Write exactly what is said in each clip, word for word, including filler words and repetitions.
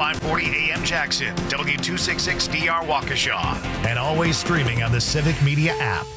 five forty A M Jackson, W two sixty-six D R Waukesha, and always streaming on the Civic Media app.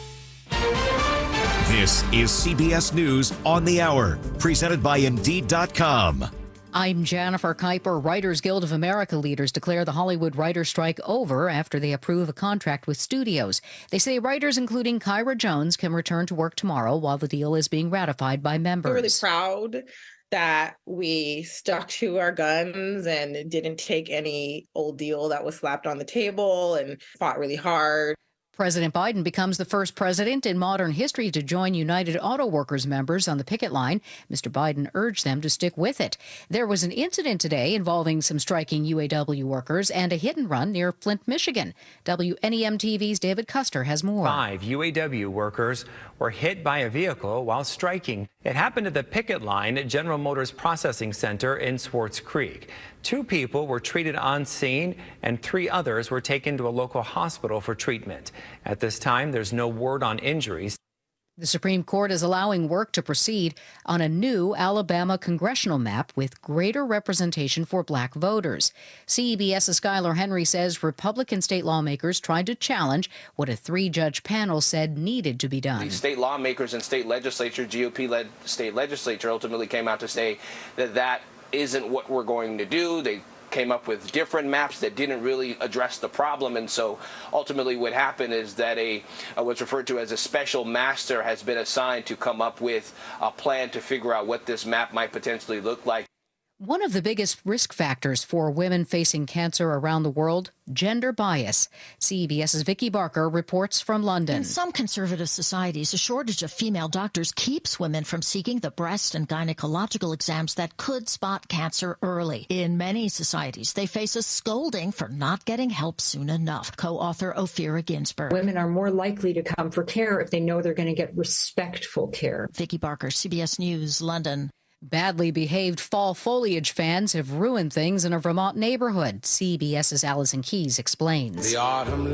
This is C B S News on the Hour, presented by Indeed dot com. I'm Jennifer Kuiper. Writers Guild of America leaders declare the Hollywood writers' strike over after they approve a contract with studios. They say writers, including Kyra Jones, can return to work tomorrow while the deal is being ratified by members. We're really proud that we stuck to our guns and didn't take any old deal that was slapped on the table and fought really hard. President Biden becomes the first president in modern history to join United Auto Workers members on the picket line. Mister Biden urged them to stick with it. There was an incident today involving some striking U A W workers and a hit and run near Flint, Michigan. W N E M T V's David Custer has more. Five U A W workers were hit by a vehicle while striking. It happened at the picket line at General Motors Processing Center in Swartz Creek. Two people were treated on scene and three others were taken to a local hospital for treatment. At this time, there's no word on injuries. The Supreme Court is allowing work to proceed on a new Alabama congressional map with greater representation for black voters. CBS's Skylar Henry says Republican state lawmakers tried to challenge what a three-judge panel said needed to be done. The state lawmakers and state legislature, G O P-led state legislature, ultimately came out to say that that isn't what we're going to do. They came up with different maps that didn't really address the problem, and so ultimately what happened is that a uh, what's referred to as a special master has been assigned to come up with a plan to figure out what this map might potentially look like. One of the biggest risk factors for women facing cancer around the world, gender bias. CBS's Vicky Barker reports from London. In some conservative societies, a shortage of female doctors keeps women from seeking the breast and gynecological exams that could spot cancer early. In many societies, they face a scolding for not getting help soon enough. Co-author Ophira Ginsburg. Women are more likely to come for care if they know they're going to get respectful care. Vicky Barker, C B S News, London. Badly behaved fall foliage fans have ruined things in a Vermont neighborhood. CBS's Allison Keyes explains. The autumn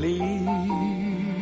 leaves.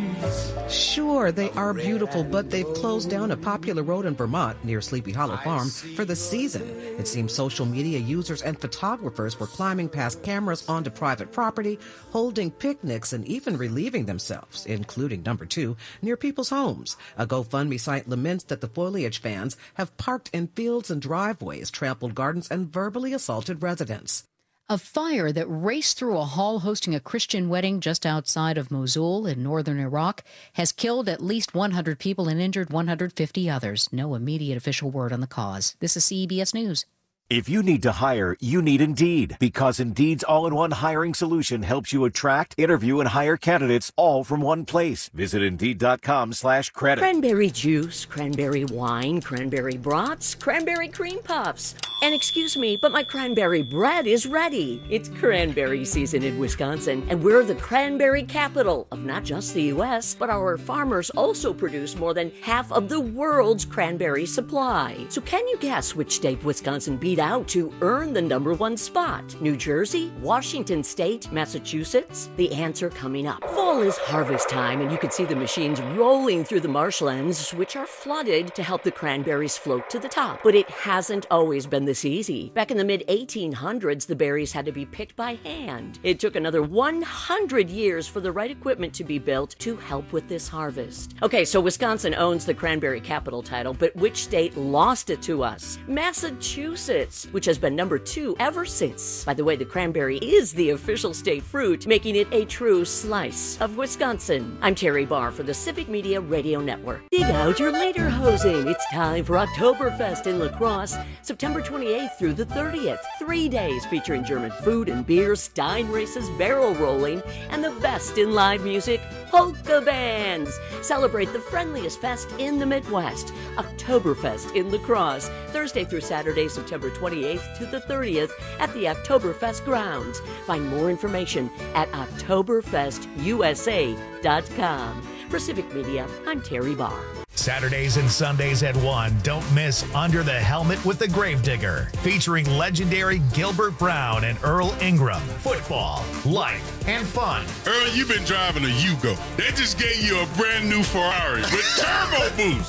Sure, they are beautiful, but they've closed down a popular road in Vermont near Sleepy Hollow Farm for the season. It seems social media users and photographers were climbing past cameras onto private property, holding picnics, and even relieving themselves, including number two, near people's homes. A GoFundMe site laments that the foliage fans have parked in fields and driveways, trampled gardens, and verbally assaulted residents. A fire that raced through a hall hosting a Christian wedding just outside of Mosul in northern Iraq has killed at least one hundred people and injured one hundred fifty others. No immediate official word on the cause. This is C B S News. If you need to hire, you need Indeed, because Indeed's all-in-one hiring solution helps you attract, interview, and hire candidates all from one place. Visit Indeed.com slash credit. Cranberry juice, cranberry wine, cranberry brats, cranberry cream puffs. And excuse me, but my cranberry bread is ready. It's cranberry season in Wisconsin, and we're the cranberry capital of not just the U S, but our farmers also produce more than half of the world's cranberry supply. So can you guess which state Wisconsin beat out to earn the number one spot? New Jersey, Washington State, Massachusetts? The answer coming up. Fall is harvest time, and you can see the machines rolling through the marshlands, which are flooded to help the cranberries float to the top. But it hasn't always been this easy. Back in the mid eighteen hundreds, the berries had to be picked by hand. It took another one hundred years for the right equipment to be built to help with this harvest. Okay, so Wisconsin owns the cranberry capital title, but which state lost it to us? Massachusetts, which has been number two ever since. By the way, the cranberry is the official state fruit, making it a true slice of Wisconsin. I'm Terry Barr for the Civic Media Radio Network. Dig out your lederhosen. It's time for Oktoberfest in La Crosse, September twenty-eighth through the thirtieth. Three days featuring German food and beer, Stein races, barrel rolling, and the best in live music, polka bands. Celebrate the friendliest fest in the Midwest, Oktoberfest in La Crosse, Thursday through Saturday, September twenty-eighth to the thirtieth at the Oktoberfest grounds. Find more information at Oktoberfest U S A dot com. For Civic Media, I'm Terry Barr. Saturdays and Sundays at one. Don't miss Under the Helmet with the Gravedigger, featuring legendary Gilbert Brown and Earl Ingram. Football, life, and fun. Earl, you've been driving a Yugo. They just gave you a brand new Ferrari with turbo boost.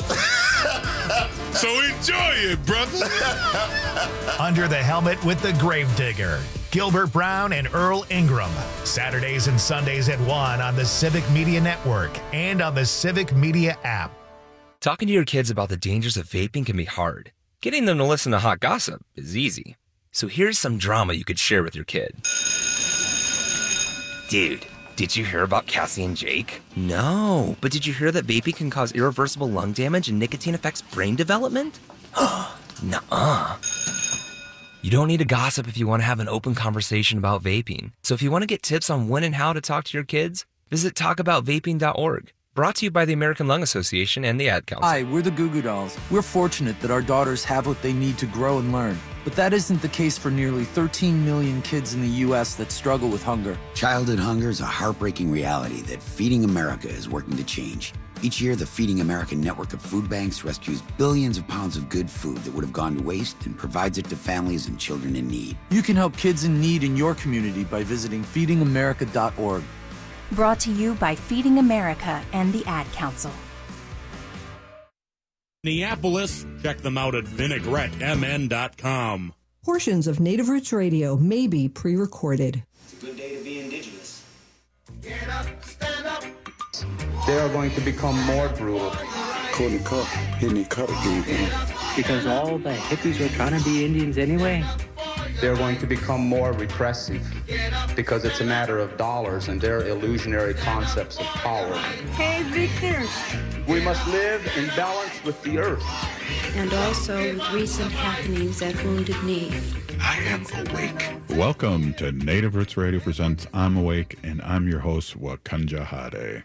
So enjoy it, brother. Under the Helmet with the Gravedigger. Gilbert Brown and Earl Ingram. Saturdays and Sundays at one on the Civic Media Network and on the Civic Media app. Talking to your kids about the dangers of vaping can be hard. Getting them to listen to hot gossip is easy. So here's some drama you could share with your kid. Dude, did you hear about Cassie and Jake? No, but did you hear that vaping can cause irreversible lung damage and nicotine affects brain development? Nuh-uh. You don't need to gossip if you want to have an open conversation about vaping. So if you want to get tips on when and how to talk to your kids, visit talk about vaping dot org. Brought to you by the American Lung Association and the Ad Council. Hi, we're the Goo Goo Dolls. We're fortunate that our daughters have what they need to grow and learn. But that isn't the case for nearly thirteen million kids in the U S that struggle with hunger. Childhood hunger is a heartbreaking reality that Feeding America is working to change. Each year, the Feeding America network of food banks rescues billions of pounds of good food that would have gone to waste and provides it to families and children in need. You can help kids in need in your community by visiting feeding america dot org. Brought to you by Feeding America and the Ad Council. Minneapolis, check them out at vinaigrette m n dot com. Portions of Native Roots Radio may be pre-recorded. It's a good day to be indigenous. Get up, stand up. They are going to become more brutal. Couldn't cut, hitting cut again. Because all the hippies were trying to be Indians anyway. They're going to become more repressive because it's a matter of dollars and their illusionary concepts of power. Hey, Victor. We must live in balance with the earth. And also with recent happenings at Wounded Knee. I am awake. Welcome to Native Roots Radio presents I'm Awake, and I'm your host, Wakanja Hade.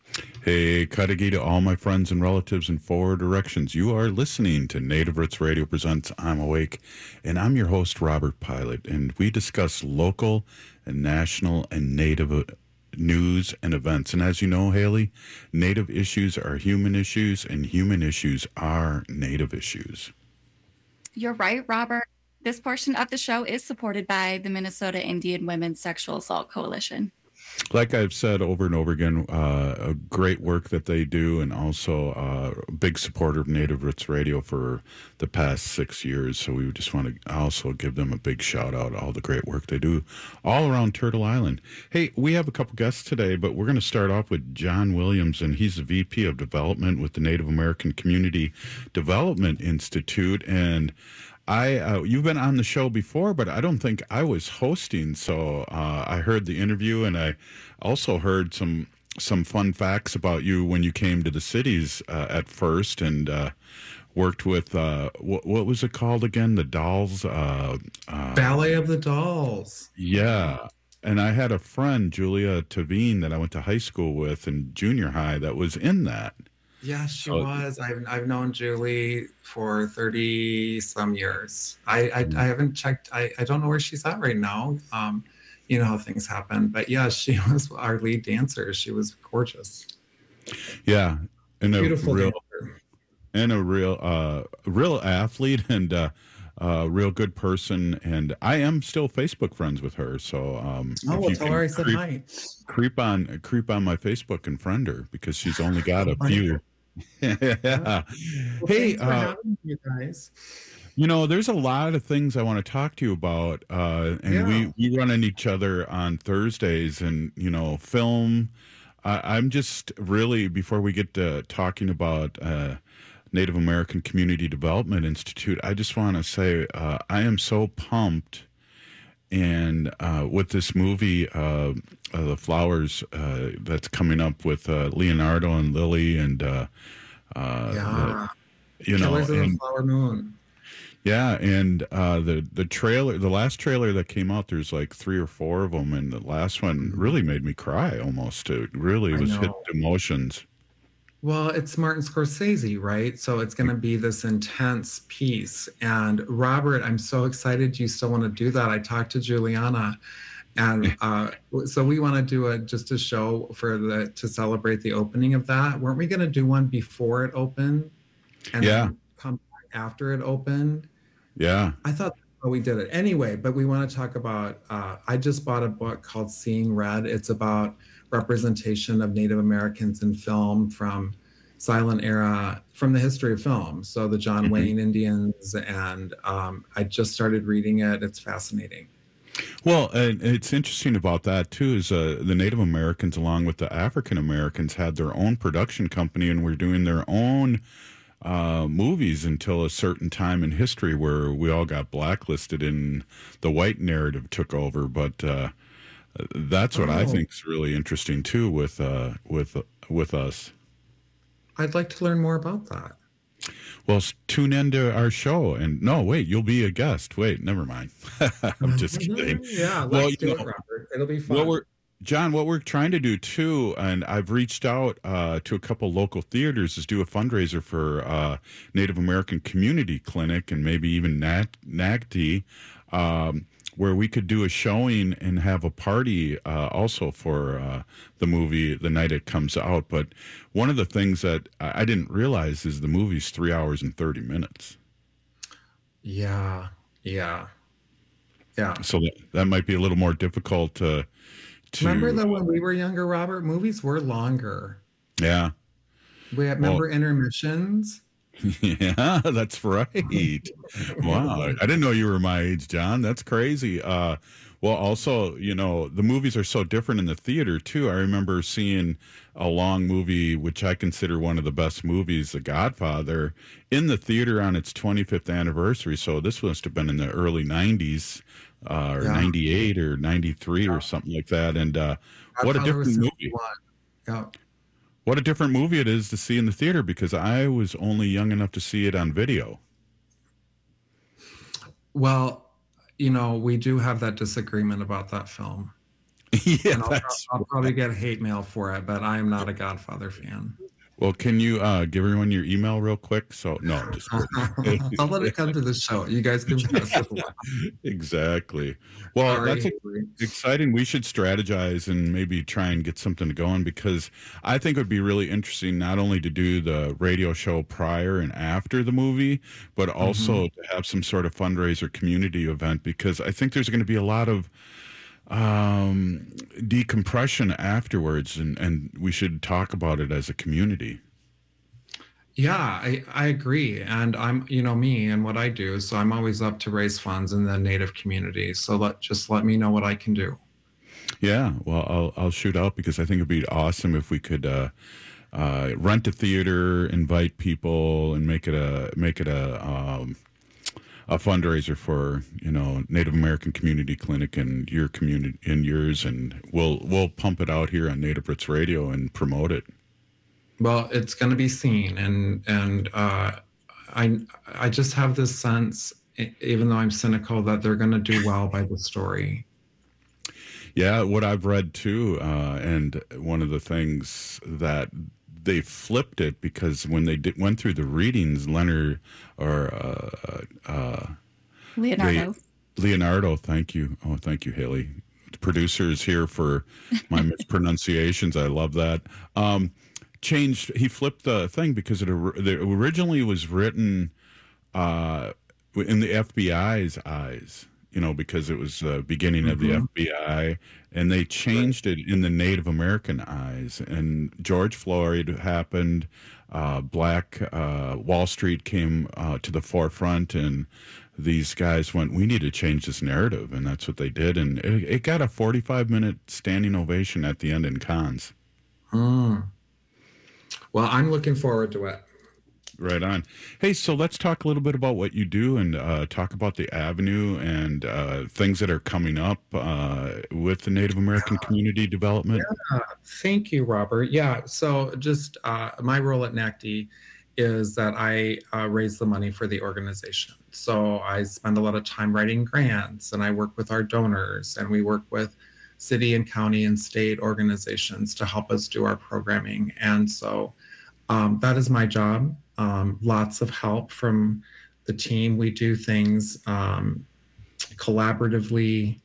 Hey, Kadagi to all my friends and relatives in four directions. You are listening to Native Roots Radio presents I'm Awake, and I'm your host, Robert Pilot, and we discuss local and national and Native news and events. And as you know, Haley, Native issues are human issues, and human issues are Native issues. You're right, Robert. This portion of the show is supported by the Minnesota Indian Women's Sexual Assault Coalition. Like I've said over and over again, uh, a great work that they do, and also uh, a big supporter of Native Roots Radio for the past six years. So we just want to also give them a big shout out, all the great work they do all around Turtle Island. Hey, we have a couple guests today, but we're going to start off with John Williams, and he's the V P of Development with the Native American Community Development Institute. And I, uh, you've been on the show before, but I don't think I was hosting. So uh, I heard the interview, and I also heard some some fun facts about you when you came to the cities uh, at first, and uh, worked with uh, what, what was it called again? The Dolls, uh, uh, Ballet of the Dolls. Yeah, and I had a friend, Julia Tavine, that I went to high school with in junior high, that was in that. Yes, she Oh. was. I've I've known Julie for thirty some years. I I, I haven't checked. I, I don't know where she's at right now. Um, you know how things happen, but yeah, she was our lead dancer. She was gorgeous. Yeah, and a Beautiful real dancer. and a real uh, real athlete, and uh, a real good person. And I am still Facebook friends with her. So um, Oh, if well, you tell can her I said creep, hi. creep on creep on my Facebook and friend her, because she's only got a Find few. her. yeah. Well, Hey, thanks for uh, having me, you guys. You know, there's a lot of things I want to talk to you about, uh, and Yeah. we, we run into each other on Thursdays, and, you know, film. I, I'm just really, before we get to talking about uh, Native American Community Development Institute, I just want to say uh, I am so pumped, and uh, with this movie, uh, uh, The Flowers, uh, that's coming up with uh, Leonardo and Lily, and, uh, uh, Yeah. the, you know, Killers of the and, Flower Moon. yeah, and uh, the the trailer, the last trailer that came out, there's like three or four of them, and the last one really made me cry almost. It really I was hit know. emotions. Well, it's Martin Scorsese, right? So it's going to be this intense piece. And Robert, I'm so excited you still want to do that. I talked to Juliana, and uh, so we want to do a just a show for the to celebrate the opening of that. Weren't we going to do one before it opened? And Yeah. then come back after it opened. Yeah. I thought that's how we did it. Anyway, but we want to talk about, uh, I just bought a book called Seeing Red. It's about representation of Native Americans in film from silent era, from the history of film. So the John Mhm. Wayne Indians, and um, I just started reading it. It's fascinating. Well, and it's interesting about that, too, is uh, the Native Americans, along with the African Americans, had their own production company and were doing their own uh, movies until a certain time in history where we all got blacklisted and the white narrative took over. But uh, that's what oh. I think is really interesting, too, with, uh, with, uh, with us. I'd like to learn more about that. Well, tune into our show, and no, wait, you'll be a guest. Wait, never mind. I'm just kidding. Yeah, let's well, do you it, know, Robert. It'll be fun. What we're, John, what we're trying to do too, and I've reached out uh, to a couple local theaters, is do a fundraiser for uh, Native American Community Clinic and maybe even N A G T, um, where we could do a showing and have a party uh, also for uh, the movie the night it comes out. But one of the things that I didn't realize is the movie's three hours and thirty minutes. Yeah, yeah, yeah. So that, that might be a little more difficult to... to remember that when we were younger, Robert, movies were longer. Yeah. We had, remember well, intermissions? Yeah, that's right. Wow. I didn't know you were my age, John. That's crazy. Uh, well, also, you know, the movies are so different in the theater, too. I remember seeing a long movie, which I consider one of the best movies, The Godfather, in the theater on its twenty-fifth anniversary. So this must have been in the early nineties, uh, or yeah. ninety-eight or ninety-three yeah. or something like that. And uh, what a different movie. Yeah. What a different movie it is to see in the theater, because I was only young enough to see it on video. Well, you know, we do have that disagreement about that film. Yeah, and I'll, that's I'll probably get hate mail for it, but I am not a Godfather fan. Well, can you uh, give everyone your email real quick? So, no, I'm just I'll let it come to the show. You guys can pass it along. Exactly. Well, Sorry. That's exciting. We should strategize and maybe try and get something going, because I think it would be really interesting not only to do the radio show prior and after the movie, but also mm-hmm. to have some sort of fundraiser community event, because I think there's going to be a lot of um decompression afterwards, and and we should talk about it as a community. Yeah, I I agree. And I'm, you know, me and what I do, so I'm always up to raise funds in the Native community. So let just let me know what I can do. Yeah, well, I'll I'll shoot out, because I think it'd be awesome if we could uh uh rent a theater, invite people, and make it a make it a um a fundraiser for, you know, Native American Community Clinic and your community and yours, and we'll we'll pump it out here on Native Roots Radio and promote it. Well, it's going to be seen, and and uh, I I just have this sense, even though I'm cynical, that they're going to do well by the story. Yeah, what I've read too, uh, and one of the things that they flipped it, because when they did, went through the readings, Leonard or uh, uh, Leonardo. They, Leonardo, thank you. Oh, thank you, Haley. The producer is here for my mispronunciations. I love that. Um, changed. He flipped the thing, because it, it originally was written uh, in the F B I's eyes. You know, because it was the beginning mm-hmm. of the F B I, and they changed right. it in the Native American eyes. And George Floyd happened, uh, Black uh, Wall Street came uh, to the forefront, and these guys went, we need to change this narrative, and that's what they did. And it, it got a forty-five minute standing ovation at the end in Cannes. Mm. Well, I'm looking forward to it. Right on. Hey, so let's talk a little bit about what you do, and uh, talk about the Avenue and uh, things that are coming up uh, with the Native American community development. Yeah, thank you, Robert. Yeah, so just uh, my role at N A C D is that I uh, raise the money for the organization. So I spend a lot of time writing grants, and I work with our donors, and we work with city and county and state organizations to help us do our programming. And so um, that is my job. Um, lots of help from the team. We do things um, collaboratively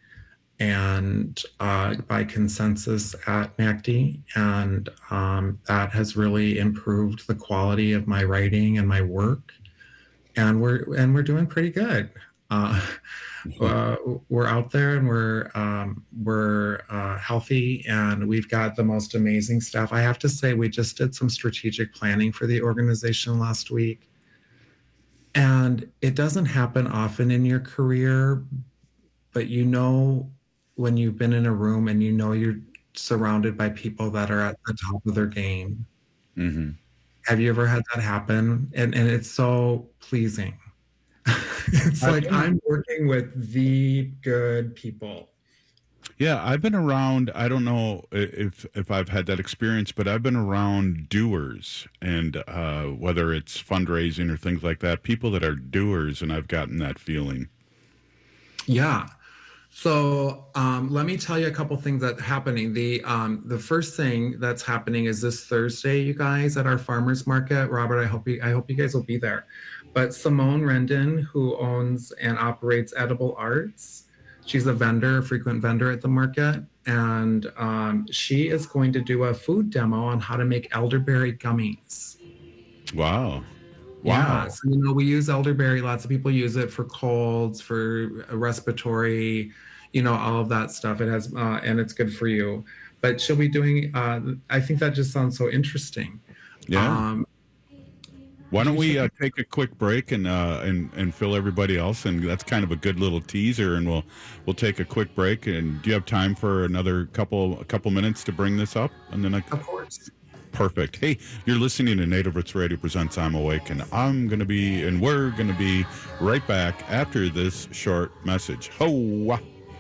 and uh, by consensus at N A C D, and um, that has really improved the quality of my writing and my work. And we're and we're doing pretty good. Uh, uh, we're out there, and we're um, we're uh, healthy, and we've got the most amazing staff. I have to say, we just did some strategic planning for the organization last week, and it doesn't happen often in your career, but you know when you've been in a room and you know you're surrounded by people that are at the top of their game. Mm-hmm. Have you ever had that happen? And and it's so pleasing. It's like I'm working with the good people. Yeah, I've been around, I don't know if if I've had that experience, but I've been around doers, and uh, whether it's fundraising or things like that, people that are doers, and I've gotten that feeling. Yeah. So um, let me tell you a couple things that are happening. The um, the first thing that's happening is this Thursday, you guys, at our farmers market. Robert, I hope you I hope you guys will be there. But Simone Rendon, who owns and operates Edible Arts, she's a vendor, a frequent vendor at the market, and um, she is going to do a food demo on how to make elderberry gummies. Wow. Yeah, Wow. so, you know, we use elderberry. Lots of people use it for colds, for respiratory, you know, all of that stuff. It has, uh, and it's good for you. But she'll be doing, uh, I think that just sounds so interesting. Yeah. Um, Why don't we uh, take a quick break and uh, and and fill everybody else? And that's kind of a good little teaser. And we'll we'll take a quick break. And do you have time for another couple a couple minutes to bring this up? And then I, of course. Perfect. Hey, you're listening to Native Roots Radio presents I'm Awake, and I'm going to be, and we're going to be right back after this short message. Ho!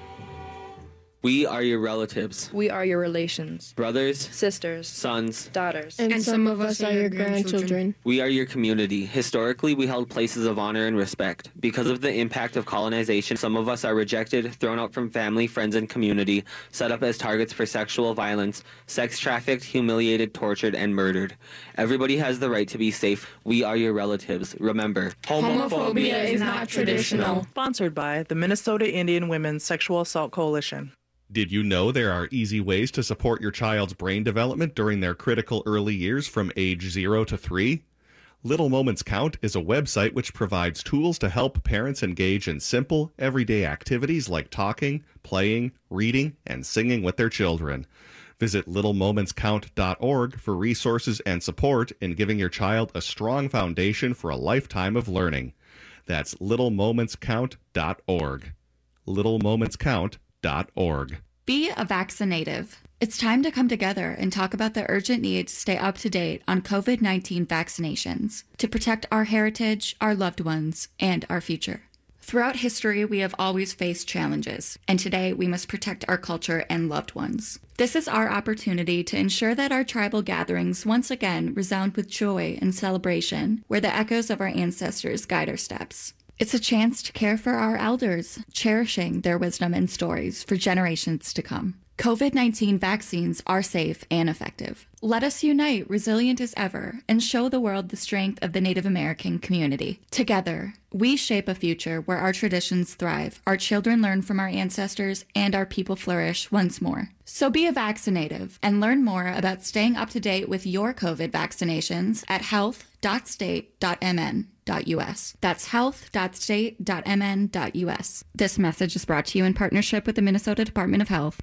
We are your relatives. We are your relations. Brothers. Sisters. Sons. Daughters. And, and some of us are your grandchildren. We are your community. Historically, we held places of honor and respect. Because of the impact of colonization, some of us are rejected, thrown out from family, friends, and community, set up as targets for sexual violence, sex trafficked, humiliated, tortured, and murdered. Everybody has the right to be safe. We are your relatives. Remember, homophobia is not traditional. Sponsored by the Minnesota Indian Women's Sexual Assault Coalition. Did you know there are easy ways to support your child's brain development during their critical early years from age zero to three? Little Moments Count is a website which provides tools to help parents engage in simple, everyday activities like talking, playing, reading, and singing with their children. Visit little moments count dot org for resources and support in giving your child a strong foundation for a lifetime of learning. That's little moments count dot org. little moments count dot org. Be a vaccinative. It's time to come together and talk about the urgent need to stay up to date on COVID nineteen vaccinations to protect our heritage, our loved ones, and our future. Throughout history, we have always faced challenges, and today we must protect our culture and loved ones. This is our opportunity to ensure that our tribal gatherings once again resound with joy and celebration, where the echoes of our ancestors guide our steps. It's a chance to care for our elders, cherishing their wisdom and stories for generations to come. COVID nineteen vaccines are safe and effective. Let us unite, resilient as ever, and show the world the strength of the Native American community. Together, we shape a future where our traditions thrive, our children learn from our ancestors, and our people flourish once more. So be a vaccinative and learn more about staying up to date with your COVID vaccinations at health dot state dot m n dot u s. That's health dot state dot m n dot u s. This message is brought to you in partnership with the Minnesota Department of Health.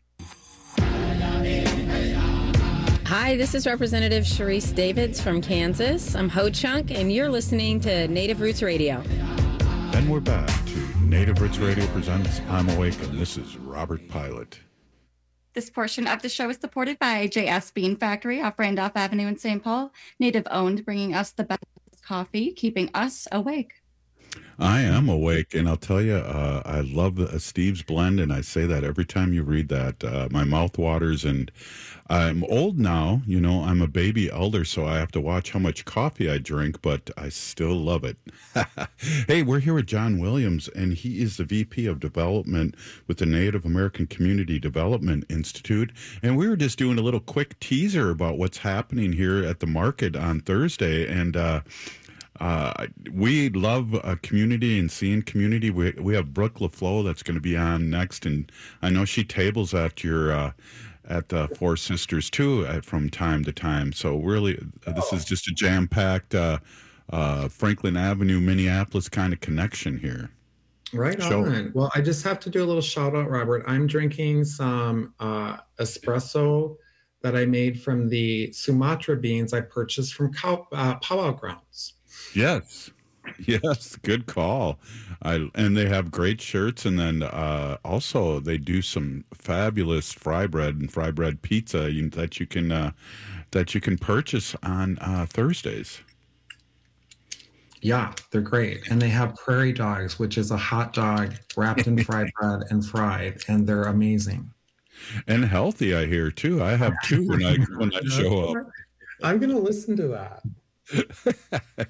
Hi, this is Representative Sharice Davids from Kansas. I'm Ho Chunk, and you're listening to Native Roots Radio. And we're back to Native Roots Radio presents I'm Awake, and this is Robert Pilot. This portion of the show is supported by J S Bean Factory off Randolph Avenue in Saint Paul, Native owned, bringing us the best coffee, keeping us awake. I am awake, and I'll tell you, uh, I love the, uh, Steve's blend, and I say that every time you read that. Uh, my mouth waters, and I'm old now. You know, I'm a baby elder, so I have to watch how much coffee I drink, but I still love it. Hey, we're here with John Williams, and he is the V P of Development with the Native American Community Development Institute, and we were just doing a little quick teaser about what's happening here at the market on Thursday, and uh Uh, we love a community and seeing community. We we have Brooke LaFleur that's going to be on next, and I know she tables at your uh, at the Four Sisters too at, from time to time. So really, uh, this is just a jam-packed uh, uh, Franklin Avenue, Minneapolis kind of connection here. Right Show. on. Well, I just have to do a little shout out, Robert. I'm drinking some uh, espresso that I made from the Sumatra beans I purchased from cow, uh, Powwow Grounds. Yes. Yes, good call. I and they have great shirts, and then uh, also they do some fabulous fry bread and fry bread pizza you, that you can uh, that you can purchase on uh, Thursdays. Yeah, they're great, and they have prairie dogs, which is a hot dog wrapped in fried bread and fried, and they're amazing and healthy. I hear too. I have two when I when I show up. I'm gonna listen to that.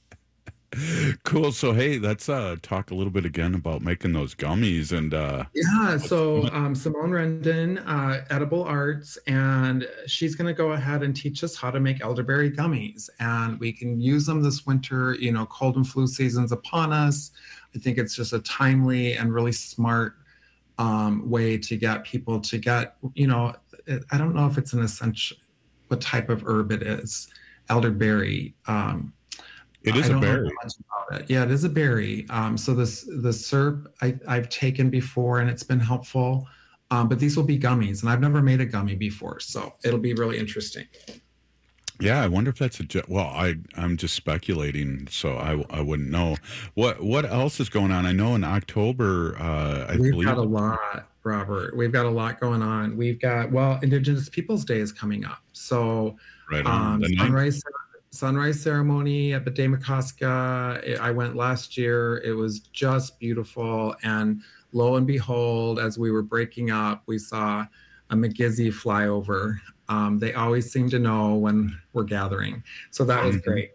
Cool. So, hey, let's uh, talk a little bit again about making those gummies. And uh, yeah, so um, Simone Rendon, uh, Edible Arts, and she's going to go ahead and teach us how to make elderberry gummies. And we can use them this winter. You know, cold and flu season's upon us. I think it's just a timely and really smart um, way to get people to get, you know, it, I don't know if it's an essential, what type of herb it is, elderberry. Um, It is I a don't know berry. much about it. Yeah, it is a berry. Um, so this the syrup I, I've taken before and it's been helpful. Um, but these will be gummies, and I've never made a gummy before, so it'll be really interesting. Yeah, I wonder if that's a ge- well. I I'm just speculating, so I I wouldn't know. What what else is going on? I know in October, uh, I We've believe. got a lot, Robert. We've got a lot going on. We've got well, Indigenous Peoples Day is coming up, so Right on um, the ninth. sunrise. Sunrise ceremony at Bedemakoska. I went last year. It was just beautiful. And lo and behold, as we were breaking up, we saw a McGizzy fly over. Um, they always seem to know when we're gathering. So that was Mhm. great.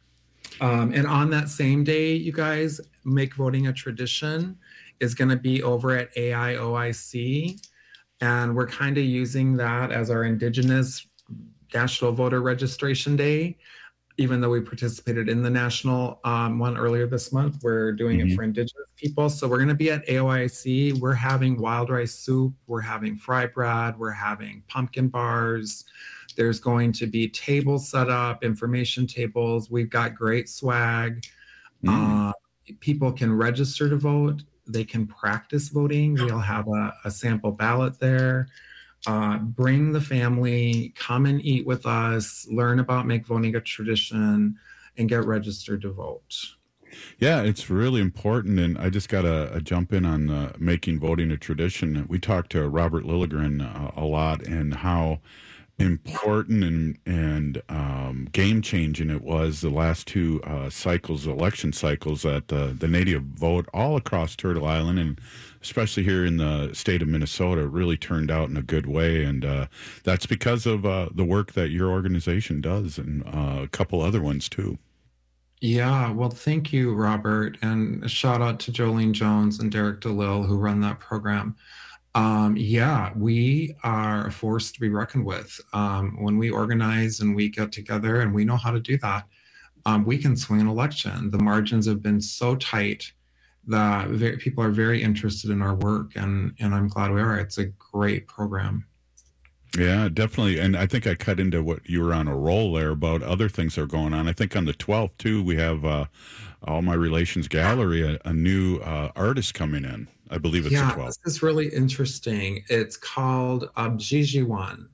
Um, and on that same day, you guys, Make Voting a Tradition is going to be over at A I O I C. And we're kind of using that as our Indigenous National Voter Registration Day. Even though we participated in the national um, one earlier this month, we're doing Mhm. it for Indigenous people. So we're going to be at A O I C. We're having wild rice soup. We're having fry bread. We're having pumpkin bars. There's going to be tables set up, information tables. We've got great swag. Mm. Uh, people can register to vote. They can practice voting. We'll have a, a sample ballot there. Uh, bring the family, come and eat with us, learn about Make Voting a Tradition, and get registered to vote. Yeah, it's really important, and I just got to jump in on uh, making voting a tradition. We talked to Robert Lilligren uh, a lot, and how important and and um, game changing it was the last two uh, cycles, election cycles, that uh, the Native vote all across Turtle Island, and especially here in the state of Minnesota, really turned out in a good way, and uh, that's because of uh, the work that your organization does, and uh, a couple other ones too. Yeah, well, thank you, Robert, and a shout out to Jolene Jones and Derek DeLille who run that program. Um, yeah, we are a force to be reckoned with. Um, when we organize and we get together and we know how to do that, um, we can swing an election. The margins have been so tight that very, people are very interested in our work, and, and I'm glad we are. It's a great program. Yeah, definitely. And I think I cut into what you were on a roll there about other things that are going on. I think on the twelfth, too, we have uh, All My Relations Gallery, a, a new uh, artist coming in. I believe it's yeah, the twelfth. This is really interesting. It's called um, Jijiwan,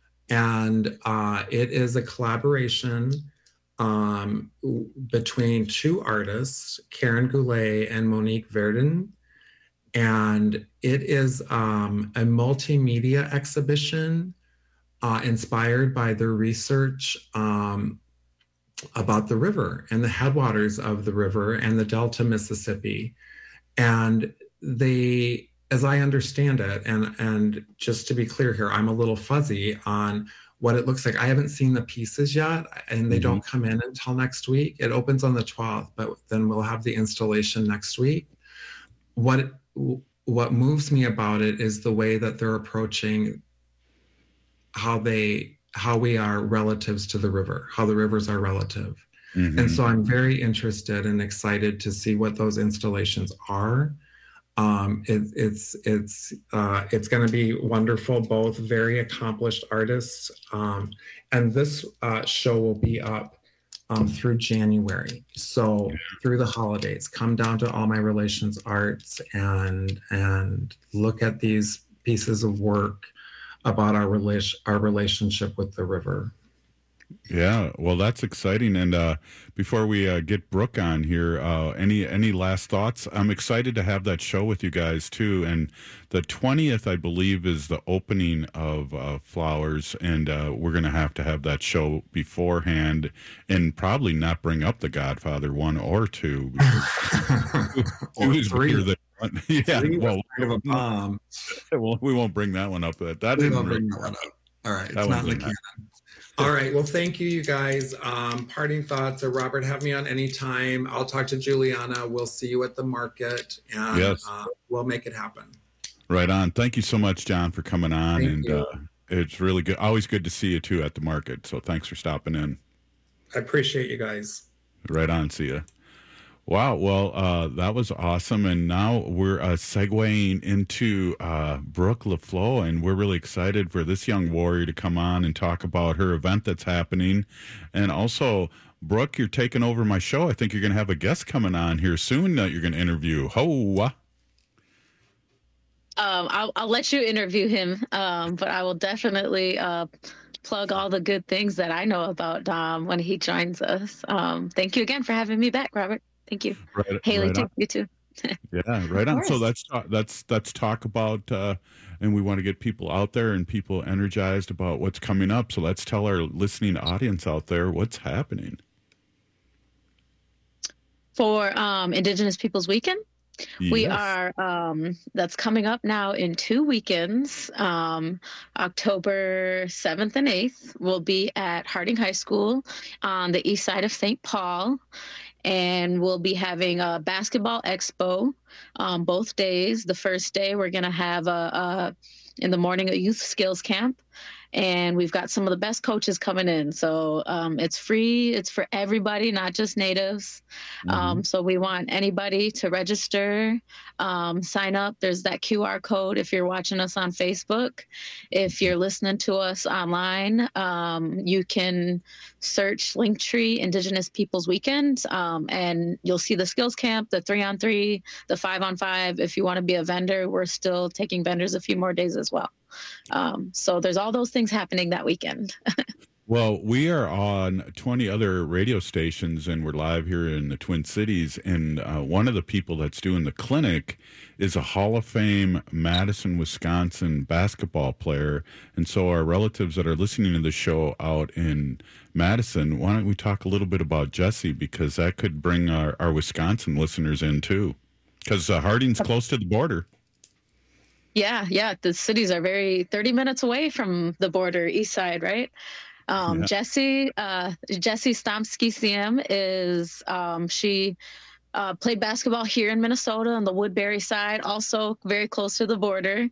and uh, it is a collaboration um, between two artists, Karen Goulet and Monique Verdun. And it is um, a multimedia exhibition uh, inspired by their research um, about the river and the headwaters of the river and the Delta Mississippi. And they, as I understand it, and, and just to be clear here, I'm a little fuzzy on what it looks like. I haven't seen the pieces yet, and they mm-hmm. don't come in until next week. It opens on the twelfth, but then we'll have the installation next week. What what moves me about it is the way that they're approaching how they how we are relatives to the river, how the rivers are relative. Mm-hmm. And so I'm very interested and excited to see what those installations are. Um, it, it's it's uh, it's going to be wonderful. Both very accomplished artists, um, and this uh, show will be up um, through January. So through the holidays, come down to All My Relations Arts and and look at these pieces of work about our relation our relationship with the river. Yeah, well, that's exciting. And uh, before we uh, get Brooke on here, uh, any any last thoughts? I'm excited to have that show with you guys too. And the twentieth, I believe, is the opening of uh, Flowers, and uh, we're going to have to have that show beforehand, and probably not bring up The Godfather one or two, or three. The, yeah, three well, of a bomb. well, we won't bring that one up. That, that we didn't won't really, bring that one up. All right, that it's not in the not- canon. All right. Well, thank you, you guys. Um, parting thoughts. Or Robert, have me on anytime. I'll talk to Juliana. We'll see you at the market, and Yes. uh, we'll make it happen. Right on. Thank you so much, John, for coming on. Thank and you. Uh, it's really good. Always good to see you too at the market. So thanks for stopping in. I appreciate you guys. Right on. See ya. Wow. Well, uh, that was awesome. And now we're uh, segueing into uh, Brooke LaFleur, and we're really excited for this young warrior to come on and talk about her event that's happening. And also, Brooke, you're taking over my show. I think you're going to have a guest coming on here soon that you're going to interview. Ho! Um, I'll, I'll let you interview him, um, but I will definitely uh, plug all the good things that I know about Dom when he joins us. Um, thank you again for having me back, Robert. Thank you. Right, Haley, right too. on. You too. Yeah, right on. So course. let's talk, let's let's talk about, uh, and we want to get people out there and people energized about what's coming up. So let's tell our listening audience out there what's happening. For um, Indigenous Peoples Weekend, we Yes. are, um, that's coming up now in two weekends. Um, October seventh and eighth will be at Harding High School on the east side of Saint Paul. And we'll be having a basketball expo um, both days. The first day, we're going to have a, a, in the morning, a youth skills camp. And we've got some of the best coaches coming in. So um, it's free. It's for everybody, not just natives. Mhm. Um, so we want anybody to register, um, sign up. There's that Q R code if you're watching us on Facebook. If you're listening to us online, um, you can search Linktree Indigenous Peoples Weekend, um, and you'll see the skills camp, the three on three, the five on five. If you want to be a vendor, we're still taking vendors a few more days as well. Um, so there's all those things happening that weekend. Well, we are on twenty other radio stations, and we're live here in the Twin Cities. And uh, one of the people that's doing the clinic is a Hall of Fame Madison, Wisconsin basketball player. And so our relatives that are listening to the show out in Madison, why don't we talk a little bit about Jesse, because that could bring our, our Wisconsin listeners in too, because uh, Harding's close to the border. Yeah, yeah. The cities are very thirty minutes away from the border, east side, right? Um, Yeah. Jessie, uh, Jessie Stomsky C M is um, she uh, played basketball here in Minnesota on the Woodbury side, also very close to the border.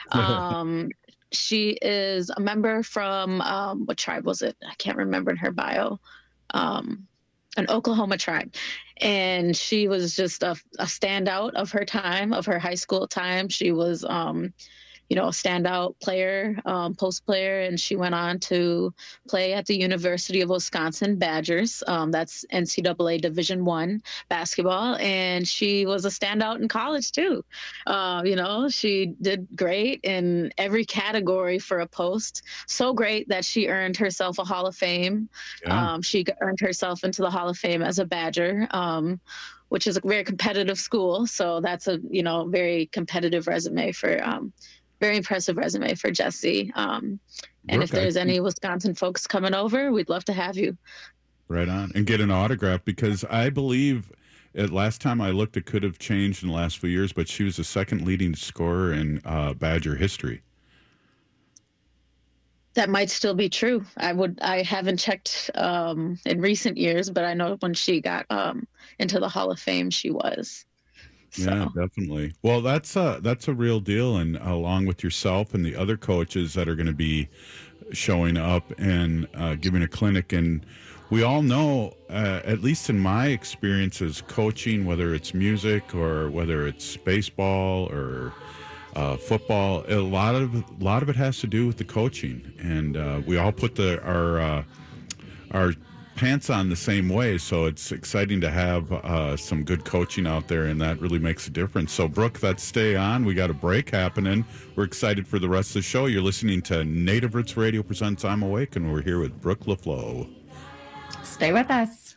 Um, she is a member from um, what tribe was it? I can't remember in her bio. Um, an Oklahoma tribe. And she was just a, a standout of her time, of her high school time. She was, um, you know, a standout player, um, post player, and she went on to play at the University of Wisconsin Badgers. Um, that's N C double A Division One basketball, and she was a standout in college too. Uh, you know, she did great in every category for a post. So great that she earned herself a Hall of Fame. Yeah. Um, she earned herself into the Hall of Fame as a Badger. Um, which is a very competitive school, so that's a you know very competitive resume for. Um, Very impressive resume for Jesse. Um, and Brooke, if there's I any think- Wisconsin folks coming over, we'd love to have you. Right on. And get an autograph, because I believe at last time I looked, it could have changed in the last few years, but she was the second leading scorer in uh, Badger history. That might still be true. I would. I haven't checked um, in recent years, but I know when she got um, into the Hall of Fame, she was. Yeah, definitely. Well, that's a, that's a real deal. And along with yourself and the other coaches that are going to be showing up and uh, giving a clinic. And we all know, uh, at least in my experiences coaching, whether it's music or whether it's baseball or uh, football, a lot of a lot of it has to do with the coaching. And uh, we all put the our uh, our pants on the same way. So it's exciting to have uh, some good coaching out there, and that really makes a difference. So, Brooke, let's stay on. We got a break happening. We're excited for the rest of the show. You're listening to Native Roots Radio presents I'm Awake, and we're here with Brooke LaFleur. Stay with us.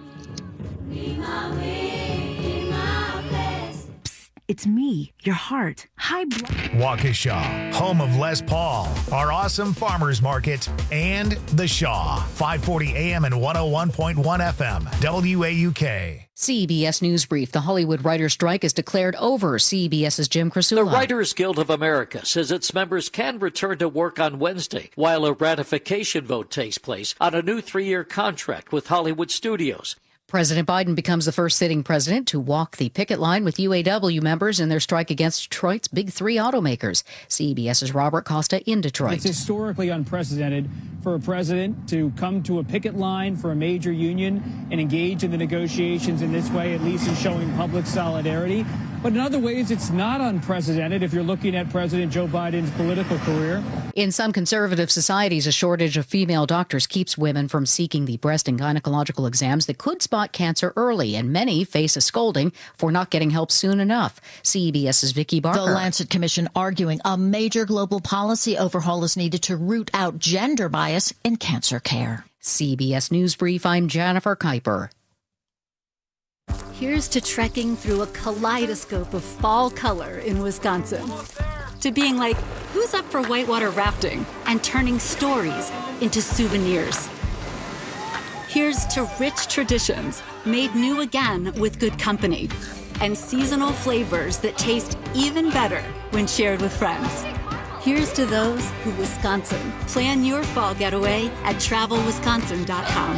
It's me, your heart. Hi, bro- Waukesha, home of Les Paul, our awesome farmers market, and The Shaw, five forty A M and one oh one point one F M, W A U K. C B S News Brief. The Hollywood writers' strike is declared over. CBS's Jim Krasula. The Writers Guild of America says its members can return to work on Wednesday, while a ratification vote takes place on a new three-year contract with Hollywood studios. President Biden becomes the first sitting president to walk the picket line with U A W members in their strike against Detroit's big three automakers. CBS's Robert Costa in Detroit. It's historically unprecedented for a president to come to a picket line for a major union and engage in the negotiations in this way, at least in showing public solidarity. But in other ways, it's not unprecedented if you're looking at President Joe Biden's political career. In some conservative societies, a shortage of female doctors keeps women from seeking the breast and gynecological exams that could spot cancer early, and many face a scolding for not getting help soon enough. CBS's Vicki Barker. The Lancet Commission arguing a major global policy overhaul is needed to root out gender bias in cancer care. C B S News Brief, I'm Jennifer Kuiper. Here's to trekking through a kaleidoscope of fall color in Wisconsin. To being like, who's up for whitewater rafting? And turning stories into souvenirs. Here's to rich traditions made new again with good company. And seasonal flavors that taste even better when shared with friends. Here's to those who Wisconsin. Plan your fall getaway at travel wisconsin dot com.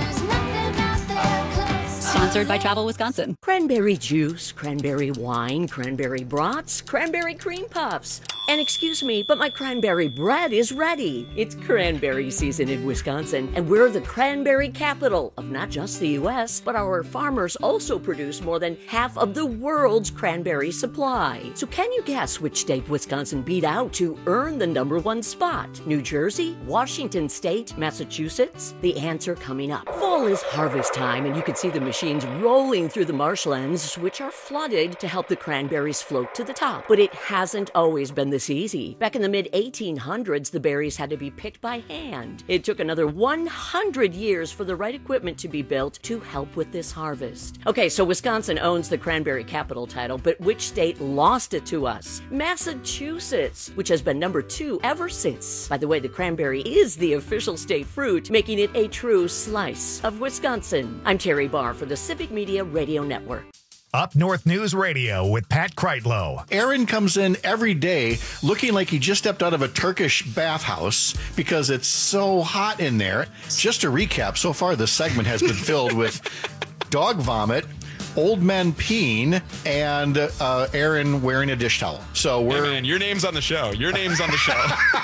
Sponsored by Travel Wisconsin. Cranberry juice, cranberry wine, cranberry brats, cranberry cream puffs. And excuse me, but my cranberry bread is ready. It's cranberry season in Wisconsin, and we're the cranberry capital of not just the U S, but our farmers also produce more than half of the world's cranberry supply. So can you guess which state Wisconsin beat out to earn the number one spot? New Jersey, Washington State, Massachusetts? The answer coming up. Fall is harvest time, and you can see the machines rolling through the marshlands, which are flooded to help the cranberries float to the top. But it hasn't always been this easy. Back in the mid eighteen hundreds, the berries had to be picked by hand. It took another one hundred years for the right equipment to be built to help with this harvest. Okay, so Wisconsin owns the cranberry capital title, but which state lost it to us? Massachusetts, which has been number two ever since. By the way, the cranberry is the official state fruit, making it a true slice of Wisconsin. I'm Terry Barr for the Civic Media Radio Network. Up North News Radio with Pat Kreitlow. Aaron comes in every day looking like he just stepped out of a Turkish bathhouse because it's so hot in there. Just to recap, so far this segment has been filled with dog vomit, old men peeing, and uh, Aaron wearing a dish towel. So we're... Hey man, your name's on the show. Your name's on the show.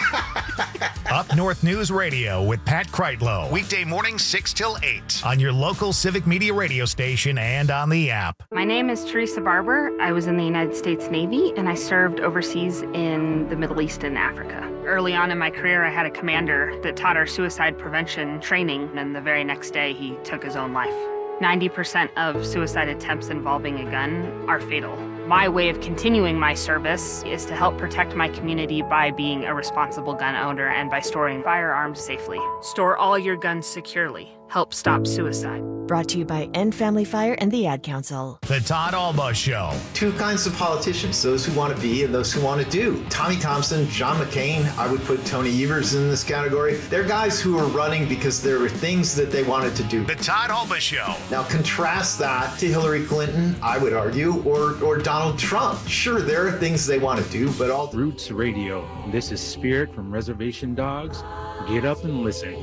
Up North News Radio with Pat Kreitlow. Weekday mornings six till eight on your local Civic Media radio station and on the app. My name is Teresa Barber. I was in the United States Navy, and I served overseas in the Middle East and Africa. Early on in my career, I had a commander that taught our suicide prevention training, and the very next day, he took his own life. ninety percent of suicide attempts involving a gun are fatal. My way of continuing my service is to help protect my community by being a responsible gun owner and by storing firearms safely. Store all your guns securely. Help stop suicide. Brought to you by End Family Fire and the Ad Council. The Todd Alba Show. Two kinds of politicians, those who want to be and those who want to do. Tommy Thompson, John McCain, I would put Tony Evers in this category. They're guys who are running because there were things that they wanted to do. The Todd Alba Show. Now contrast that to Hillary Clinton, I would argue, or, or Donald Trump. Sure, there are things they want to do, but all... Roots Radio. This is Spirit from Reservation Dogs. Get up and listen.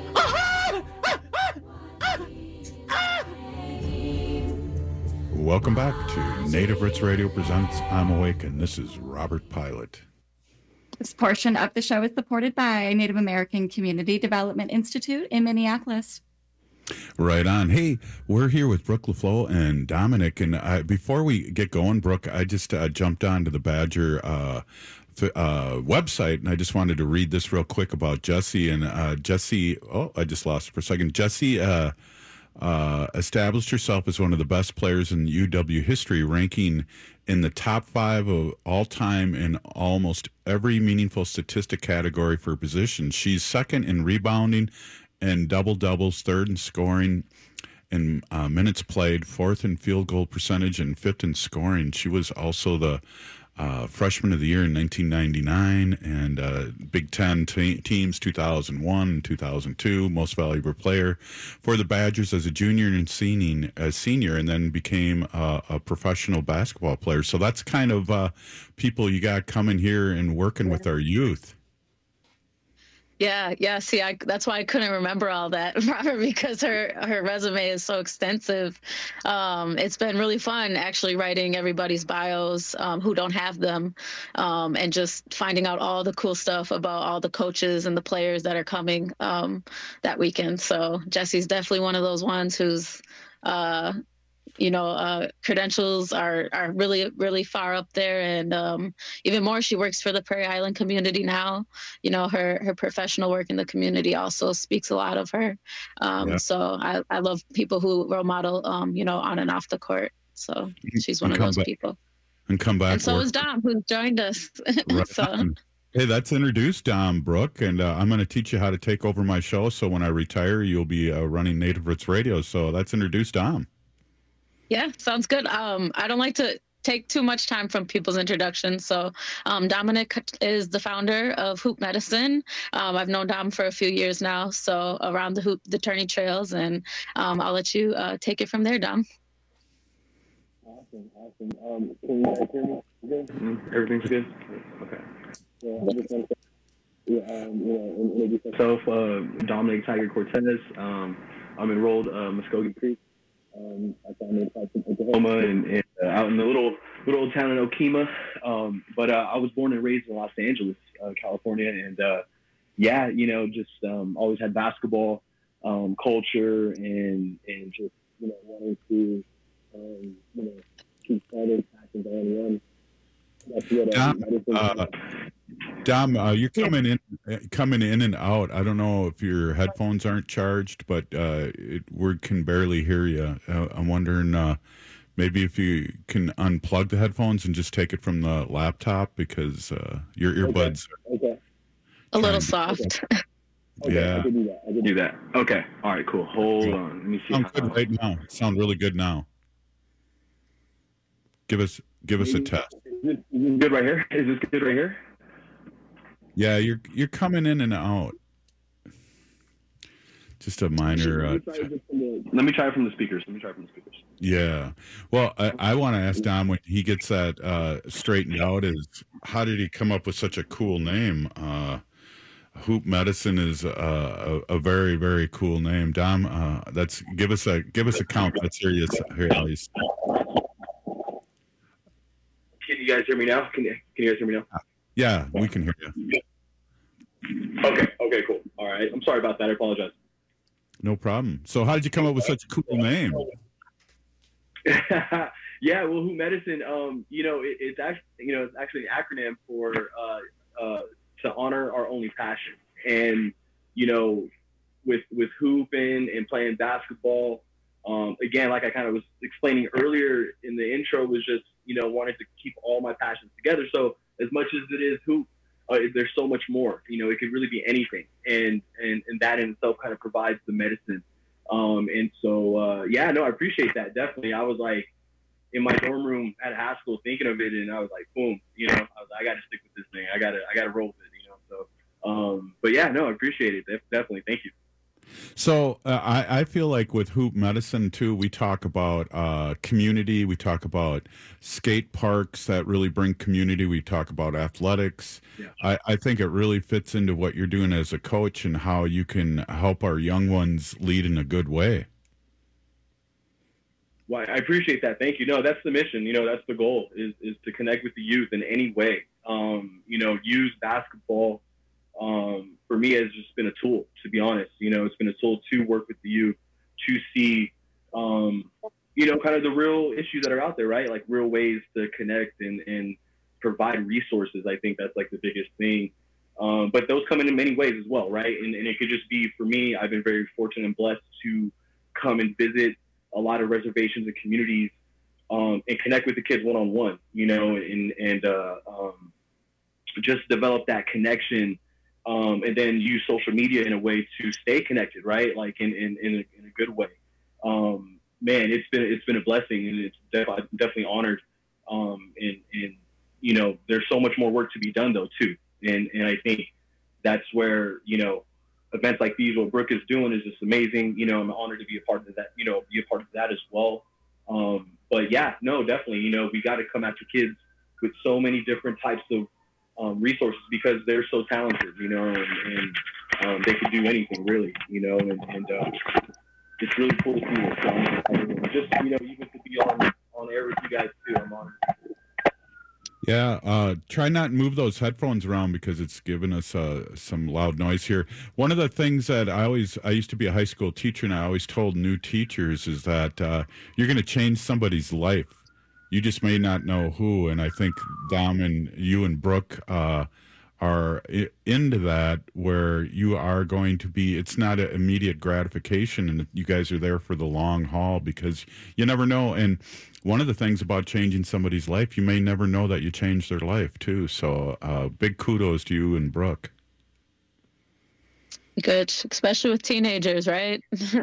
Welcome back to Native Roots Radio presents I'm Awake, and this is Robert Pilot. This portion of the show is supported by Native American Community Development Institute in Minneapolis. Right on. Hey, we're here with Brooke LaFleur and Dominic, and uh, before we get going, Brooke, I just uh, jumped onto the Badger uh, f- uh, website, and I just wanted to read this real quick about Jesse. And uh, Jesse, oh, I just lost it for a second. Jesse uh, uh, established herself as one of the best players in U W history, ranking in the top five of all time in almost every meaningful statistic category for position. She's second in rebounding and double doubles, third in scoring and uh, minutes played, fourth in field goal percentage, and fifth in scoring. She was also the uh, freshman of the year in nineteen ninety-nine and uh, Big Ten te- teams two thousand one and two thousand two, most valuable player for the Badgers as a junior and senior, as senior, and then became uh, a professional basketball player. So that's kind of uh, people you got coming here and working with our youth. Yeah, yeah. See, I, that's why I couldn't remember all that, Robert, because her her resume is so extensive. Um, it's been really fun actually writing everybody's bios um, who don't have them, um, and just finding out all the cool stuff about all the coaches and the players that are coming um, that weekend. So Jessie's definitely one of those ones who's, uh, you know, uh, credentials are, are really, really far up there. And um, even more, she works for the Prairie Island community now. You know, her, her professional work in the community also speaks a lot of her. Um, yeah. So I, I love people who role model, um, you know, on and off the court. So she's one of those back, people. And come back. And so is Dom, who's joined us. Right. so. Hey, that's introduced Dom Brooke, and uh, I'm going to teach you how to take over my show. So when I retire, you'll be uh, running Native Roots Radio. So that's introduced Dom. Yeah, sounds good. Um, I don't like to take too much time from people's introductions. So um, Dominic is the founder of Hoop Medicine. Um, I've known Dom for a few years now, so around the hoop, the tourney trails, and um, I'll let you uh, take it from there, Dom. Awesome, awesome. Um, can you guys hear me? Good? Mm-hmm. Everything's good? Okay. So I just want to yeah, um, you know, introduce myself, uh, Dominic Tiger Cortez. Um, I'm enrolled uh, Muskogee Creek. Um, I found in Oklahoma and, and uh, out in the little little old town in Okemah. Um, but uh, I was born and raised in Los Angeles, uh, California, and uh, yeah, you know, just um, always had basketball um, culture and and just you know wanting to um, you know keep starting passions on one. That's what Dom, uh, Dom uh, you're coming in, coming in and out. I don't know if your headphones aren't charged, but uh, it, we can barely hear you. Uh, I'm wondering uh, maybe if you can unplug the headphones and just take it from the laptop because uh, your earbuds okay. okay. a little soft. Okay. Okay, yeah, I can do that. I can do that. Okay, all right, cool. Hold cool. on, let me see. Sound good right now. Sound really good now. Give us, give us a test. Is this, is this good right here? Is this good right here? Yeah, you're you're coming in and out. Just a minor. Let me try, uh, the, let me try it from the speakers. Let me try it from the speakers. Yeah. Well, I, I want to ask Dom when he gets that uh, straightened out is how did he come up with such a cool name? Uh, Hoop Medicine is uh, a, a very very cool name. Dom, uh, that's give us a give us a count. Let's hear you hear how you say. Can you guys hear me now? Can you, can you guys hear me now? Yeah, we can hear you. Okay, okay, cool. All right. I'm sorry about that. I apologize. No problem. So how did you come up with such a cool name? Yeah, well, Hoop Medicine, um, you know, it, it's actually, you know, it's actually an acronym for uh, uh, to honor our only passion. And, you know, with with hooping and playing basketball, um, again, like I kind of was explaining earlier in the intro, was just, you know, wanted to keep all my passions together. So as much as it is hoop, uh, there's so much more. You know, it could really be anything, and and and that in itself kind of provides the medicine. Um, and so, uh, yeah, no, I appreciate that. Definitely, I was like in my dorm room at high school thinking of it, and I was like, boom, you know, I was like, I got to stick with this thing. I got to, I got to roll with it, you know. So, um, but yeah, no, I appreciate it. Definitely, thank you. So uh, I, I feel like with Hoop Medicine too, we talk about uh, community. We talk about skate parks that really bring community. We talk about athletics. Yeah. I, I think it really fits into what you're doing as a coach and how you can help our young ones lead in a good way. Well, I appreciate that. Thank you. No, that's the mission. You know, that's the goal is, is to connect with the youth in any way. Um, you know, use basketball. Um, for me, has just been a tool, to be honest. You know, it's been a tool to work with the youth, to see, um, you know, kind of the real issues that are out there, right? Like real ways to connect and, and provide resources. I think that's like the biggest thing. Um, but those come in in many ways as well, right? And, and it could just be, for me, I've been very fortunate and blessed to come and visit a lot of reservations and communities um, and connect with the kids one-on-one, you know, and, and uh, um, just develop that connection um, and then use social media in a way to stay connected, right? Like in, in, in, a, in a good way. Um, man, it's been, it's been a blessing, and it's def- I'm definitely honored. Um, and, and, you know, there's so much more work to be done though, too. And, and I think that's where, you know, events like these, what Brooke is doing is just amazing. You know, I'm honored to be a part of that, you know, be a part of that as well. Um, but yeah, no, definitely, you know, we got to come after kids with so many different types of um, resources because they're so talented, you know, and, and um, they could do anything really, you know, and, and uh, it's really cool to see this. So I'm just, you know, even to be on, on air with you guys too, I'm honored. Yeah, uh, try not move those headphones around because it's giving us uh, some loud noise here. One of the things that I always, I used to be a high school teacher, and I always told new teachers is that uh, you're going to change somebody's life. You just may not know who, and I think Dom and you and Brooke uh, are I- into that, where you are going to be, it's not an immediate gratification, and you guys are there for the long haul because you never know. And one of the things about changing somebody's life, you may never know that you changed their life too. So uh, big kudos to you and Brooke. Good, especially with teenagers, right?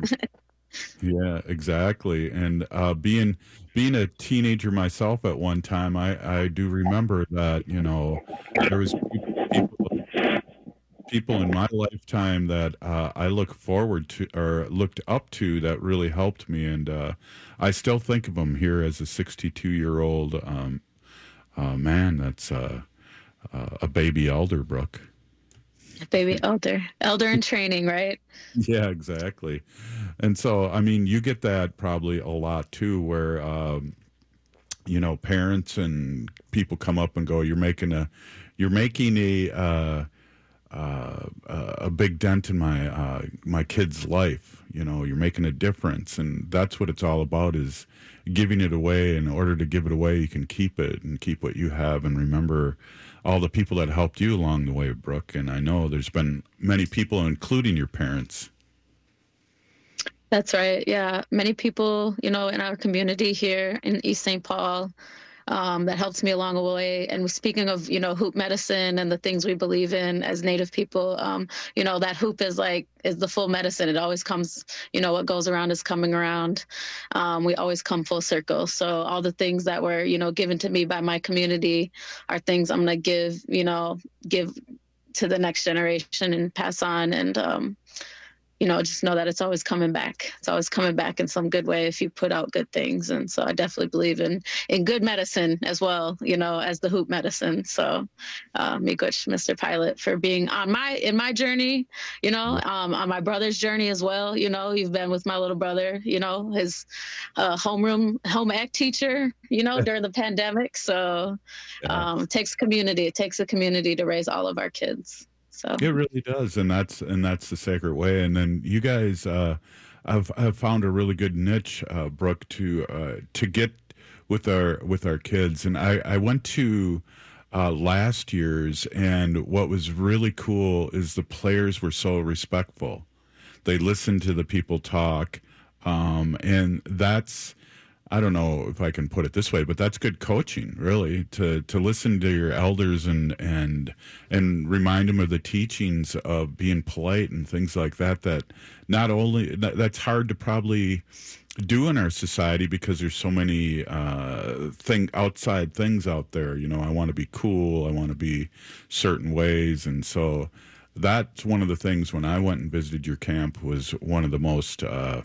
Yeah, exactly. And uh, being being a teenager myself at one time, I, I do remember that, you know, there was people, people in my lifetime that uh, I look forward to or looked up to that really helped me. And uh, I still think of them here as a sixty-two-year-old um, uh, man that's uh, uh, a baby elder, Brooke. Baby elder, elder in training, right? Yeah, exactly. And so, I mean, you get that probably a lot too, where, um, you know, parents and people come up and go, you're making a, you're making a, uh, uh, a big dent in my, uh, my kid's life. You know, you're making a difference. And that's what it's all about, is giving it away. In order to give it away, you can keep it and keep what you have and remember all the people that helped you along the way, Brooke. And I know there's been many people, including your parents. That's right. Yeah. Many people, you know, in our community here in East Saint Paul, um, that helped me along the way. And speaking of, you know, hoop medicine and the things we believe in as Native people, um, you know, that hoop is like, is the full medicine. It always comes, you know, what goes around is coming around. Um, we always come full circle. So all the things that were, you know, given to me by my community are things I'm going to give, you know, give to the next generation and pass on. And, um, you know, just know that it's always coming back. It's always coming back in some good way if you put out good things. And so I definitely believe in, in good medicine as well, you know, as the hoop medicine. So uh, Miigwech, Mister Pilot, for being on my, in my journey, you know, um, on my brother's journey as well. You know, you've been with my little brother, you know, his uh, homeroom, home ec teacher, you know, during the pandemic. So um, it takes community. It takes a community to raise all of our kids. So it really does, and that's and that's the sacred way. And then you guys, uh, I've I've found a really good niche, uh, Brooke, to uh, to get with our with our kids. And I I went to uh, last year's, and what was really cool is the players were so respectful. They listened to the people talk, um, and that's. I don't know if I can put it this way, but that's good coaching, really, to, to listen to your elders and, and, and remind them of the teachings of being polite and things like that, that not only that, that's hard to probably do in our society because there's so many uh, thing outside things out there. You know, I want to be cool. I want to be certain ways. And so that's one of the things when I went and visited your camp was one of the most, uh,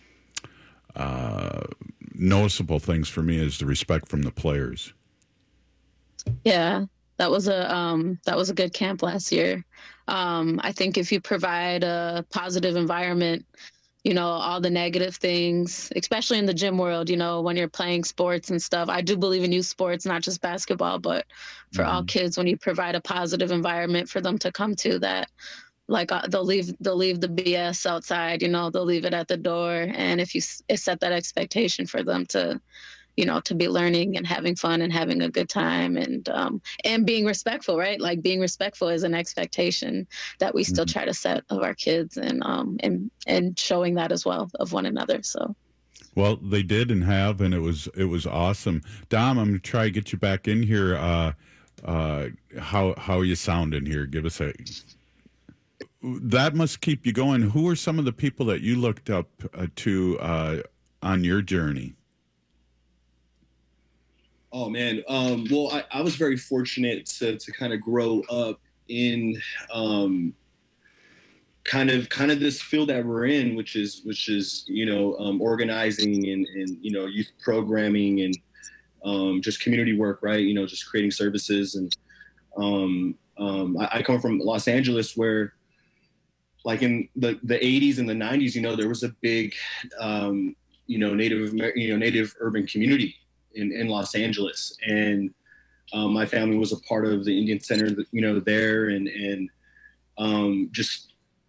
uh, noticeable things for me is the respect from the players. Yeah, that was a um, that was a good camp last year. Um, I think if you provide a positive environment, you know, all the negative things, especially in the gym world, you know, when you're playing sports and stuff. I do believe in youth sports, not just basketball, but for mm-hmm. all kids, when you provide a positive environment for them to come to, that like uh, they'll leave they'll leave the B S outside, you know, they'll leave it at the door. And if you s- set that expectation for them to, you know, to be learning and having fun and having a good time and um, and being respectful, right? Like being respectful is an expectation that we still try to set of our kids and um and and showing that as well of one another. So. Well, they did and have, and it was it was awesome. Dom, I'm going to try to get you back in here. Uh, uh, how how you sound in here? Give us a. That must keep you going. Who are some of the people that you looked up uh, to uh, on your journey? Oh man, um, well, I, I was very fortunate to to kind of grow up in. Um, kind of kind of this field that we're in, which is which is you know um, organizing and, and you know youth programming and um, just community work, right? You know, just creating services. And um, um, I, I come from Los Angeles, where like in the the eighties and the nineties, you know, there was a big um, you know native you know native urban community in, in Los Angeles, and um, my family was a part of the Indian Center, you know, there, and and um, just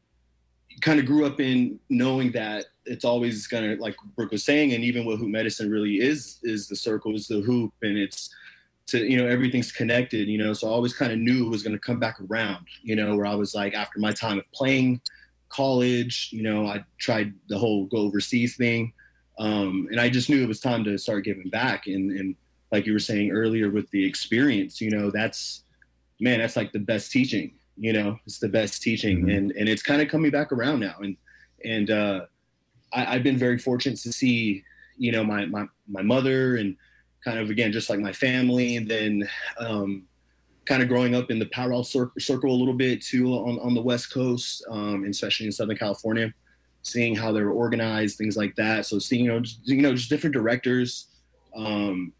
kind of grew up in knowing that it's always gonna, like Brooke was saying, and even what Hoop Medicine really is, is the circle, is the hoop, and it's to, you know, everything's connected, you know, so I always kind of knew it was gonna come back around, you know, where I was like, after my time of playing college, you know, I tried the whole go overseas thing, um, and I just knew it was time to start giving back, and, and like you were saying earlier with the experience, you know, that's, man, that's like the best teaching. You know, it's the best teaching, mm-hmm. and, and it's kind of coming back around now. And, and, uh, I, I've been very fortunate to see, you know, my, my, my mother and kind of, again, just like my family, and then, um, kind of growing up in the Powerhouse cir- circle a little bit too, on, on the West Coast, um, and especially in Southern California, seeing how they were organized, things like that. So seeing, you know, just, you know, just different directors, um,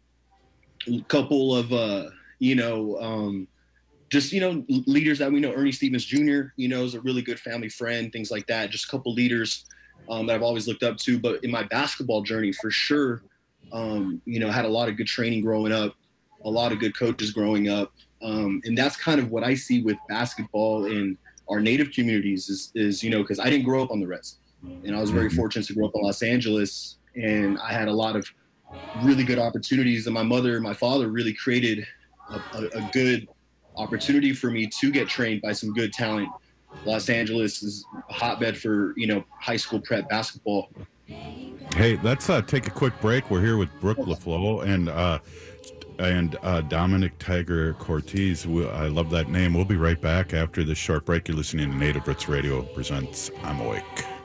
a couple of, uh, you know, um, just, you know, leaders that we know. Ernie Stevens Junior, you know, is a really good family friend, things like that. Just a couple leaders um, that I've always looked up to. But in my basketball journey, for sure, um, you know, had a lot of good training growing up, a lot of good coaches growing up. Um, and that's kind of what I see with basketball in our native communities is, is you know, because I didn't grow up on the Reds. And I was very fortunate to grow up in Los Angeles. And I had a lot of really good opportunities. And my mother and my father really created a, a, a good opportunity for me to get trained by some good talent. Los Angeles is a hotbed for, you know, high school prep basketball. Hey, let's uh, take a quick break. We're here with Brooke LaFleur and uh, and uh, Dominic Tiger Cortez. We, I love that name. We'll be right back after this short break. You're listening to Native Roots Radio presents I'm Awake.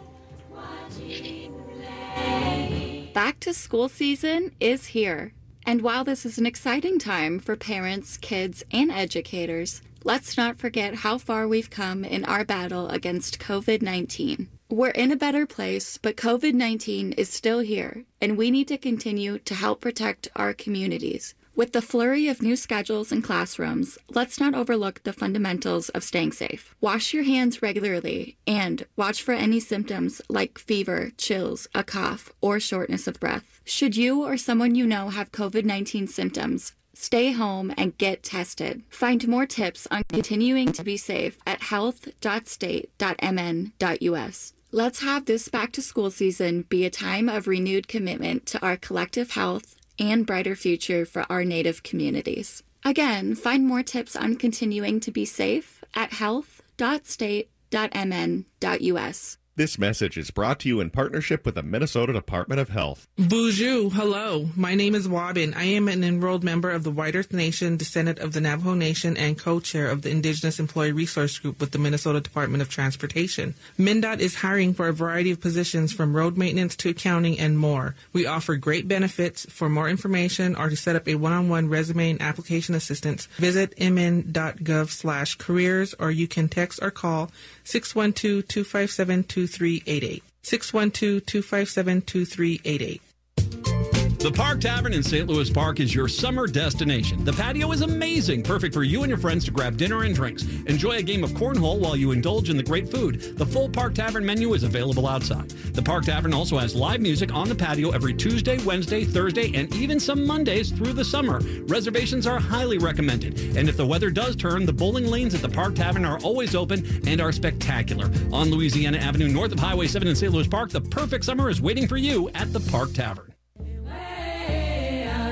Back to school season is here. And while this is an exciting time for parents, kids, and educators, let's not forget how far we've come in our battle against covid nineteen. We're in a better place, but covid nineteen is still here, and we need to continue to help protect our communities. With the flurry of new schedules and classrooms, let's not overlook the fundamentals of staying safe. Wash your hands regularly and watch for any symptoms like fever, chills, a cough, or shortness of breath. Should you or someone you know have covid nineteen symptoms, stay home and get tested. Find more tips on continuing to be safe at health dot state dot m n dot u s. Let's have this back-to-school season be a time of renewed commitment to our collective health and brighter future for our Native communities. Again, find more tips on continuing to be safe at health dot state dot m n dot u s. This message is brought to you in partnership with the Minnesota Department of Health. Bonjour, hello. My name is Wabin. I am an enrolled member of the White Earth Nation, descendant of the Navajo Nation, and co-chair of the Indigenous Employee Resource Group with the Minnesota Department of Transportation. MnDOT is hiring for a variety of positions from road maintenance to accounting and more. We offer great benefits. For more information or to set up a one-on-one resume and application assistance, visit m n dot gov slash careers, or you can text or call six one two, two five seven, two three eight eight. six one two, two five seven, two three eight eight. The Park Tavern in Saint Louis Park is your summer destination. The patio is amazing, perfect for you and your friends to grab dinner and drinks. Enjoy a game of cornhole while you indulge in the great food. The full Park Tavern menu is available outside. The Park Tavern also has live music on the patio every Tuesday, Wednesday, Thursday, and even some Mondays through the summer. Reservations are highly recommended. And if the weather does turn, the bowling lanes at the Park Tavern are always open and are spectacular. On Louisiana Avenue, north of Highway seven in Saint Louis Park, the perfect summer is waiting for you at the Park Tavern.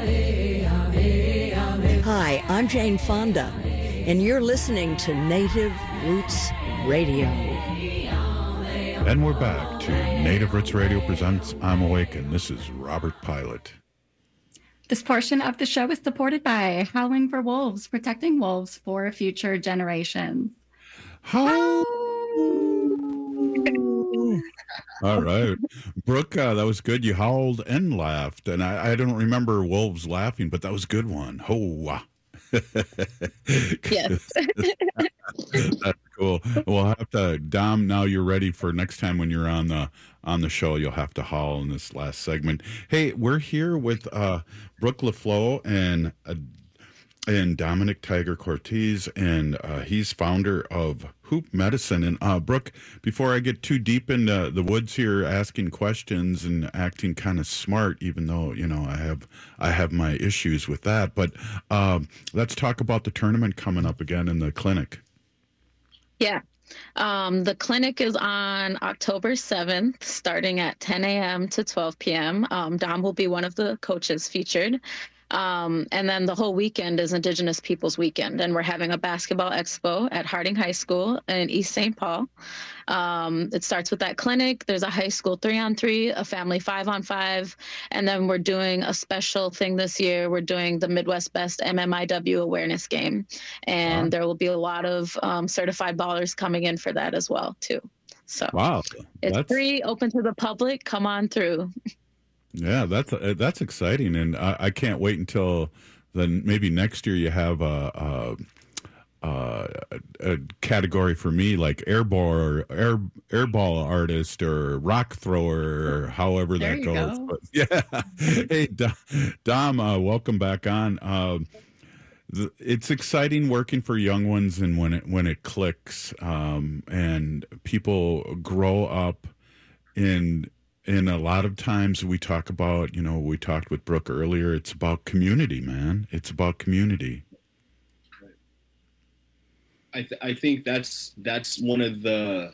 Hi, I'm Jane Fonda, and you're listening to Native Roots Radio. And we're back to Native Roots Radio presents I'm Awake, and this is Robert Pilot. This portion of the show is supported by Howling for Wolves, protecting wolves for future generations. How? All right. Brooke, uh, that was good. You howled and laughed. And I, I don't remember wolves laughing, but that was a good one. Oh, yes. That's cool. We'll have to, Dom, now you're ready for next time when you're on the on the show, you'll have to howl in this last segment. Hey, we're here with uh, Brooke LaFleur and uh, and Dominic Tiger Cortez, and uh, he's founder of Hoop Medicine. And uh, Brooke, before I get too deep into the woods here, asking questions and acting kind of smart, even though you know I have I have my issues with that. But um, let's talk about the tournament coming up again in the clinic. Yeah. Um, the clinic is on October seventh, starting at ten a.m. to twelve p.m. Um, Dom will be one of the coaches featured. Um, and then the whole weekend is Indigenous Peoples Weekend, and we're having a basketball expo at Harding High School in East Saint Paul. Um, it starts with that clinic. There's a high school three on three, a family five on five, and then we're doing a special thing this year. We're doing the Midwest Best M M I W awareness game, and wow. there will be a lot of um, certified ballers coming in for that as well too. So wow, it's that's... free, open to the public. Come on through. Yeah, that's uh, that's exciting, and I, I can't wait until then. Maybe next year you have a, a, a, a category for me like airball, air airball artist, or rock thrower, or however there that you goes. Go. But, yeah, hey Dom, Dom uh, welcome back on. Uh, the, it's exciting working for young ones, and when it when it clicks, um, and people grow up in. And a lot of times we talk about, you know, we talked with Brooke earlier, it's about community, man. It's about community. I th- I think that's that's one of the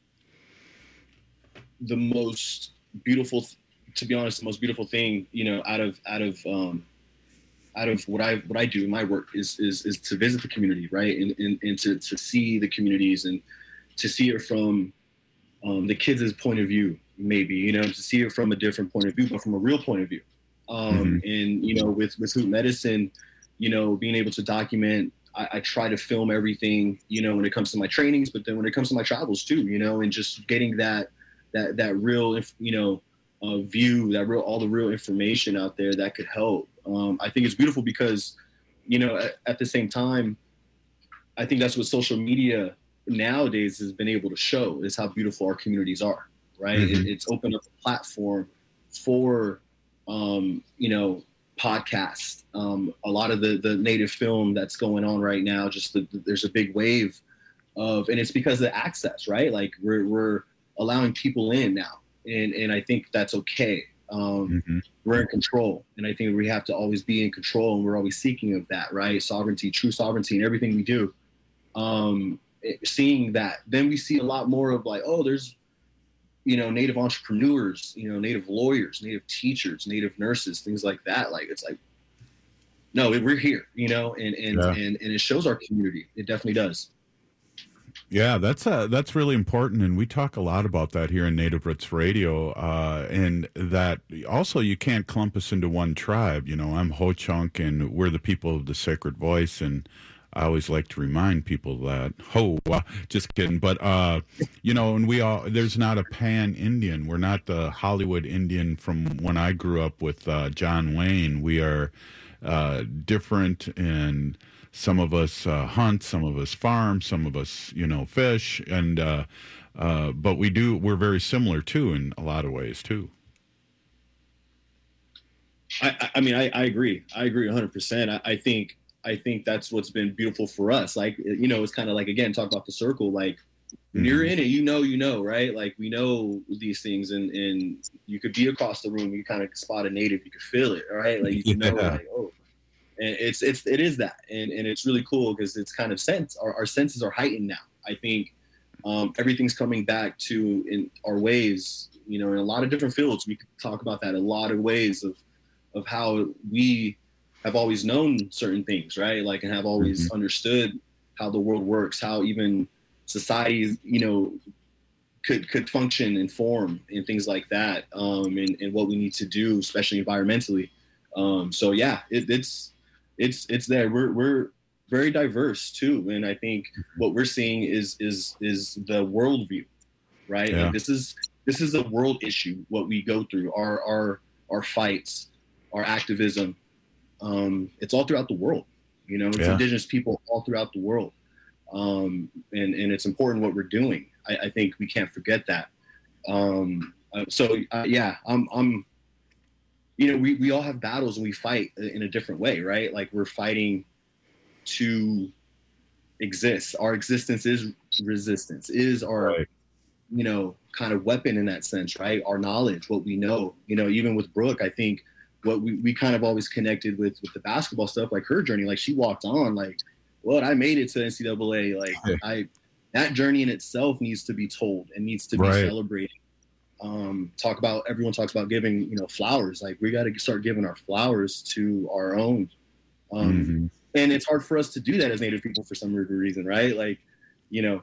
the most beautiful, to be honest, the most beautiful thing, you know, out of out of um, out of what I what I do in my work is is is to visit the community, right, and and, and to to see the communities and to see it from um, the kids' point of view. Maybe, you know, to see it from a different point of view, but from a real point of view. Um, mm-hmm. And, you know, with, with Hoop Medicine, you know, being able to document, I, I try to film everything, you know, when it comes to my trainings, but then when it comes to my travels too, you know, and just getting that, that, that real, you know, uh, view, that real, all the real information out there that could help. Um, I think it's beautiful because, you know, at, at the same time, I think that's what social media nowadays has been able to show is how beautiful our communities are. Right. Mm-hmm. It, it's opened up a platform for, um, you know, podcasts. Um, a lot of the, the native film that's going on right now, just the, the, there's a big wave of, and it's because of the access, right? Like we're, we're allowing people in now. And, and I think that's okay. Um, mm-hmm. We're in control. And I think we have to always be in control, and we're always seeking of that, right? Sovereignty, true sovereignty in everything we do. Um, it, seeing that, then we see a lot more of like, oh, there's, you know, Native entrepreneurs, you know, Native lawyers, Native teachers, Native nurses, things like that. Like, it's like, no, we're here, you know, and, and, yeah. and, and it shows our community. It definitely does. Yeah, that's uh, that's really important. And we talk a lot about that here in Native Roots Radio. Uh, and that also you can't clump us into one tribe. You know, I'm Ho-Chunk, and we're the people of the sacred voice. And I always like to remind people that, ho, uh, just kidding. But, uh, you know, and we all, there's not a pan-Indian. We're not the Hollywood Indian from when I grew up with uh, John Wayne. We are uh, different, and some of us uh, hunt, some of us farm, some of us, you know, fish. And, uh, uh, but we do, we're very similar too in a lot of ways too. I, I mean, I, I agree. I agree one hundred percent. I, I think, I think that's what's been beautiful for us. Like, you know, it's kind of like, again, talk about the circle. Like when mm-hmm. you're in it, you know, you know, right? Like we know these things, and, and you could be across the room. You kind of spot a native, you could feel it. Right. Like you can yeah. know like, oh, and it's, it's, it is that. And, and it's really cool because it's kind of sense, our, our senses are heightened now. I think um, everything's coming back to in our ways, you know, in a lot of different fields. We could talk about that, a lot of ways of, of how we, have always known certain things, right? Like, and have always mm-hmm. understood how the world works, how even societies, you know, could could function and form and things like that, um, and, and what we need to do, especially environmentally. Um, so yeah, it, it's it's it's there. We're we're very diverse too, and I think what we're seeing is is is the worldview, right? Yeah. Like this is this is a world issue. What we go through, our our our fights, our activism. Um, it's all throughout the world. You know, it's yeah. indigenous people all throughout the world, um, and and it's important what we're doing. I, I think we can't forget that. Um, uh, so uh, yeah, I'm I'm. You know, we, we all have battles and we fight in a different way, right? Like we're fighting to exist. Our existence is resistance, is our, right. you know, kind of weapon in that sense, right? Our knowledge, what we know, you know, even with Brooke, I think what we, we kind of always connected with, with the basketball stuff, like her journey, like she walked on like, well, I made it to N C double A. Like yeah. I, that journey in itself needs to be told and needs to be right. celebrated. Um, talk about, everyone talks about giving, you know, flowers. Like we got to start giving our flowers to our own. Um, mm-hmm. And it's hard for us to do that as Native people for some reason, right? Like, you know,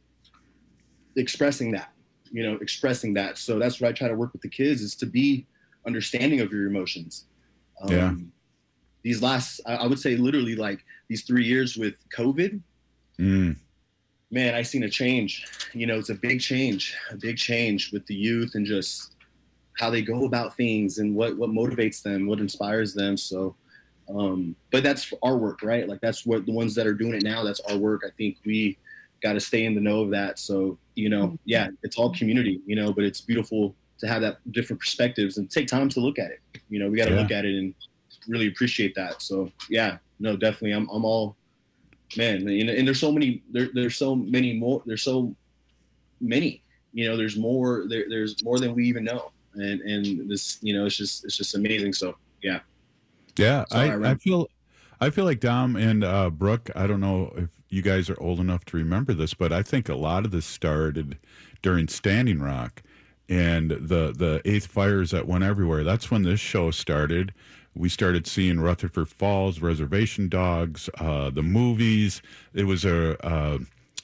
expressing that, you know, expressing that. So that's what I try to work with the kids is to be understanding of your emotions. Um, yeah. These last, I, I would say literally like these three years with COVID, mm. man, I seen a change. You know, it's a big change, a big change with the youth and just how they go about things and what, what motivates them, what inspires them. So, um, but that's our work, right? Like that's what the ones that are doing it now, that's our work. I think we got to stay in the know of that. So, you know, yeah, it's all community, you know, but it's beautiful to have that different perspectives and take time to look at it. You know, we got to yeah. look at it and really appreciate that. So yeah, no, definitely. I'm, I'm all, man, and, and there's so many, there, there's so many more, there's so many, you know, there's more, there, there's more than we even know. And, and this, you know, it's just, it's just amazing. So, yeah. Yeah. Sorry, I, I, I feel, I feel like Dom and uh, Brooke, I don't know if you guys are old enough to remember this, but I think a lot of this started during Standing Rock and the, the eighth fires that went everywhere. That's when this show started. We started seeing Rutherford Falls, Reservation Dogs, uh, the movies. It was a, uh,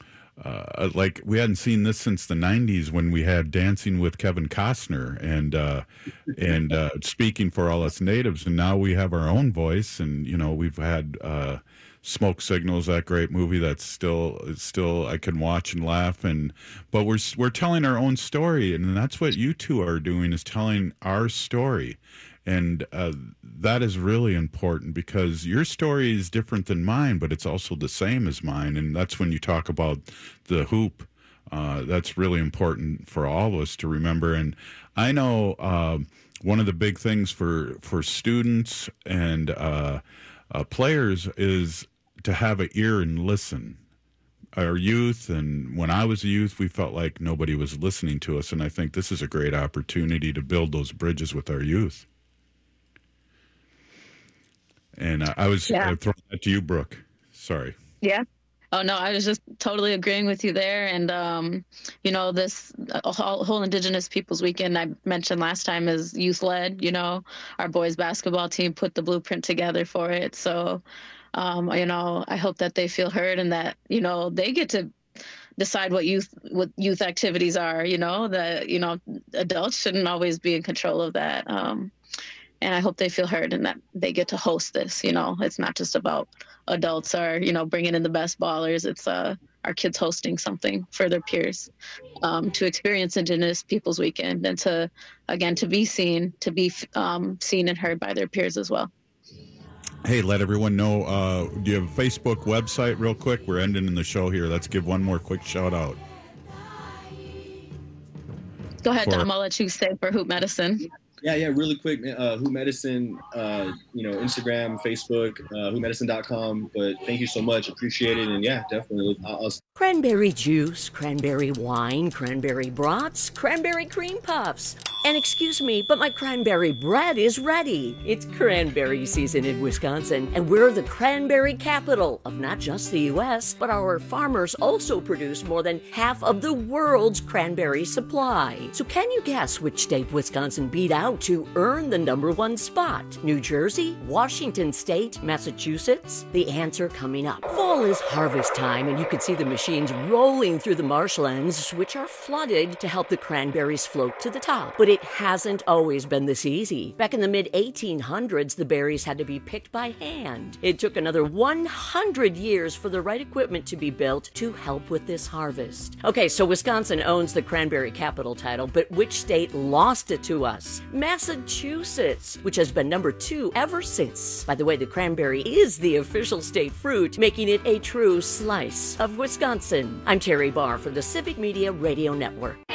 uh, like we hadn't seen this since the nineties when we had Dancing with Kevin Costner and uh, and uh, Speaking for All Us Natives. And now we have our own voice. And, you know, we've had uh, Smoke Signals, that great movie that's still, it's still I can watch and laugh. And but we're we're telling our own story. And that's what you two are doing, is telling our story. And uh, that is really important because your story is different than mine, but it's also the same as mine. And that's when you talk about the hoop. Uh, that's really important for all of us to remember. And I know uh, one of the big things for, for students and uh, uh, players is to have an ear and listen. Our youth, and when I was a youth, we felt like nobody was listening to us. And I think this is a great opportunity to build those bridges with our youth. And uh, I was yeah. uh, throwing that to you, Brooke. Sorry. Yeah. Oh, no, I was just totally agreeing with you there. And, um, you know, this uh, whole, whole Indigenous Peoples Weekend I mentioned last time is youth-led. You know, our boys basketball team put the blueprint together for it. So, um, you know, I hope that they feel heard and that, you know, they get to decide what youth what youth activities are, you know, that, you know, adults shouldn't always be in control of that. Um And I hope they feel heard and that they get to host this. You know, it's not just about adults or, you know, bringing in the best ballers. It's uh, our kids hosting something for their peers um, to experience Indigenous Peoples Weekend and to, again, to be seen, to be um, seen and heard by their peers as well. Hey, let everyone know, uh, do you have a Facebook website real quick? We're ending in the show here. Let's give one more quick shout out. Go ahead, For- Dom. I'll let you say for Hoop Medicine. Yeah, yeah, really quick. Uh, Hoop Medicine, uh, you know, Instagram, Facebook, uh, hoop medicine dot com. But thank you so much. Appreciate it. And yeah, definitely. I'll, I'll... Cranberry juice, cranberry wine, cranberry brats, cranberry cream puffs. And excuse me, but my cranberry bread is ready. It's cranberry season in Wisconsin, and we're the cranberry capital of not just the U S, but our farmers also produce more than half of the world's cranberry supply. So can you guess which state Wisconsin beat out to earn the number one spot? New Jersey, Washington State, Massachusetts? The answer coming up. Fall is harvest time, and you can see the machines rolling through the marshlands, which are flooded to help the cranberries float to the top. But it hasn't always been this easy. Back in the mid eighteen hundreds, the berries had to be picked by hand. It took another one hundred years for the right equipment to be built to help with this harvest. Okay, so Wisconsin owns the cranberry capital title, but which state lost it to us? Massachusetts, which has been number two ever since. By the way, the cranberry is the official state fruit, making it a true slice of Wisconsin. I'm Terry Barr for the Civic Media Radio Network.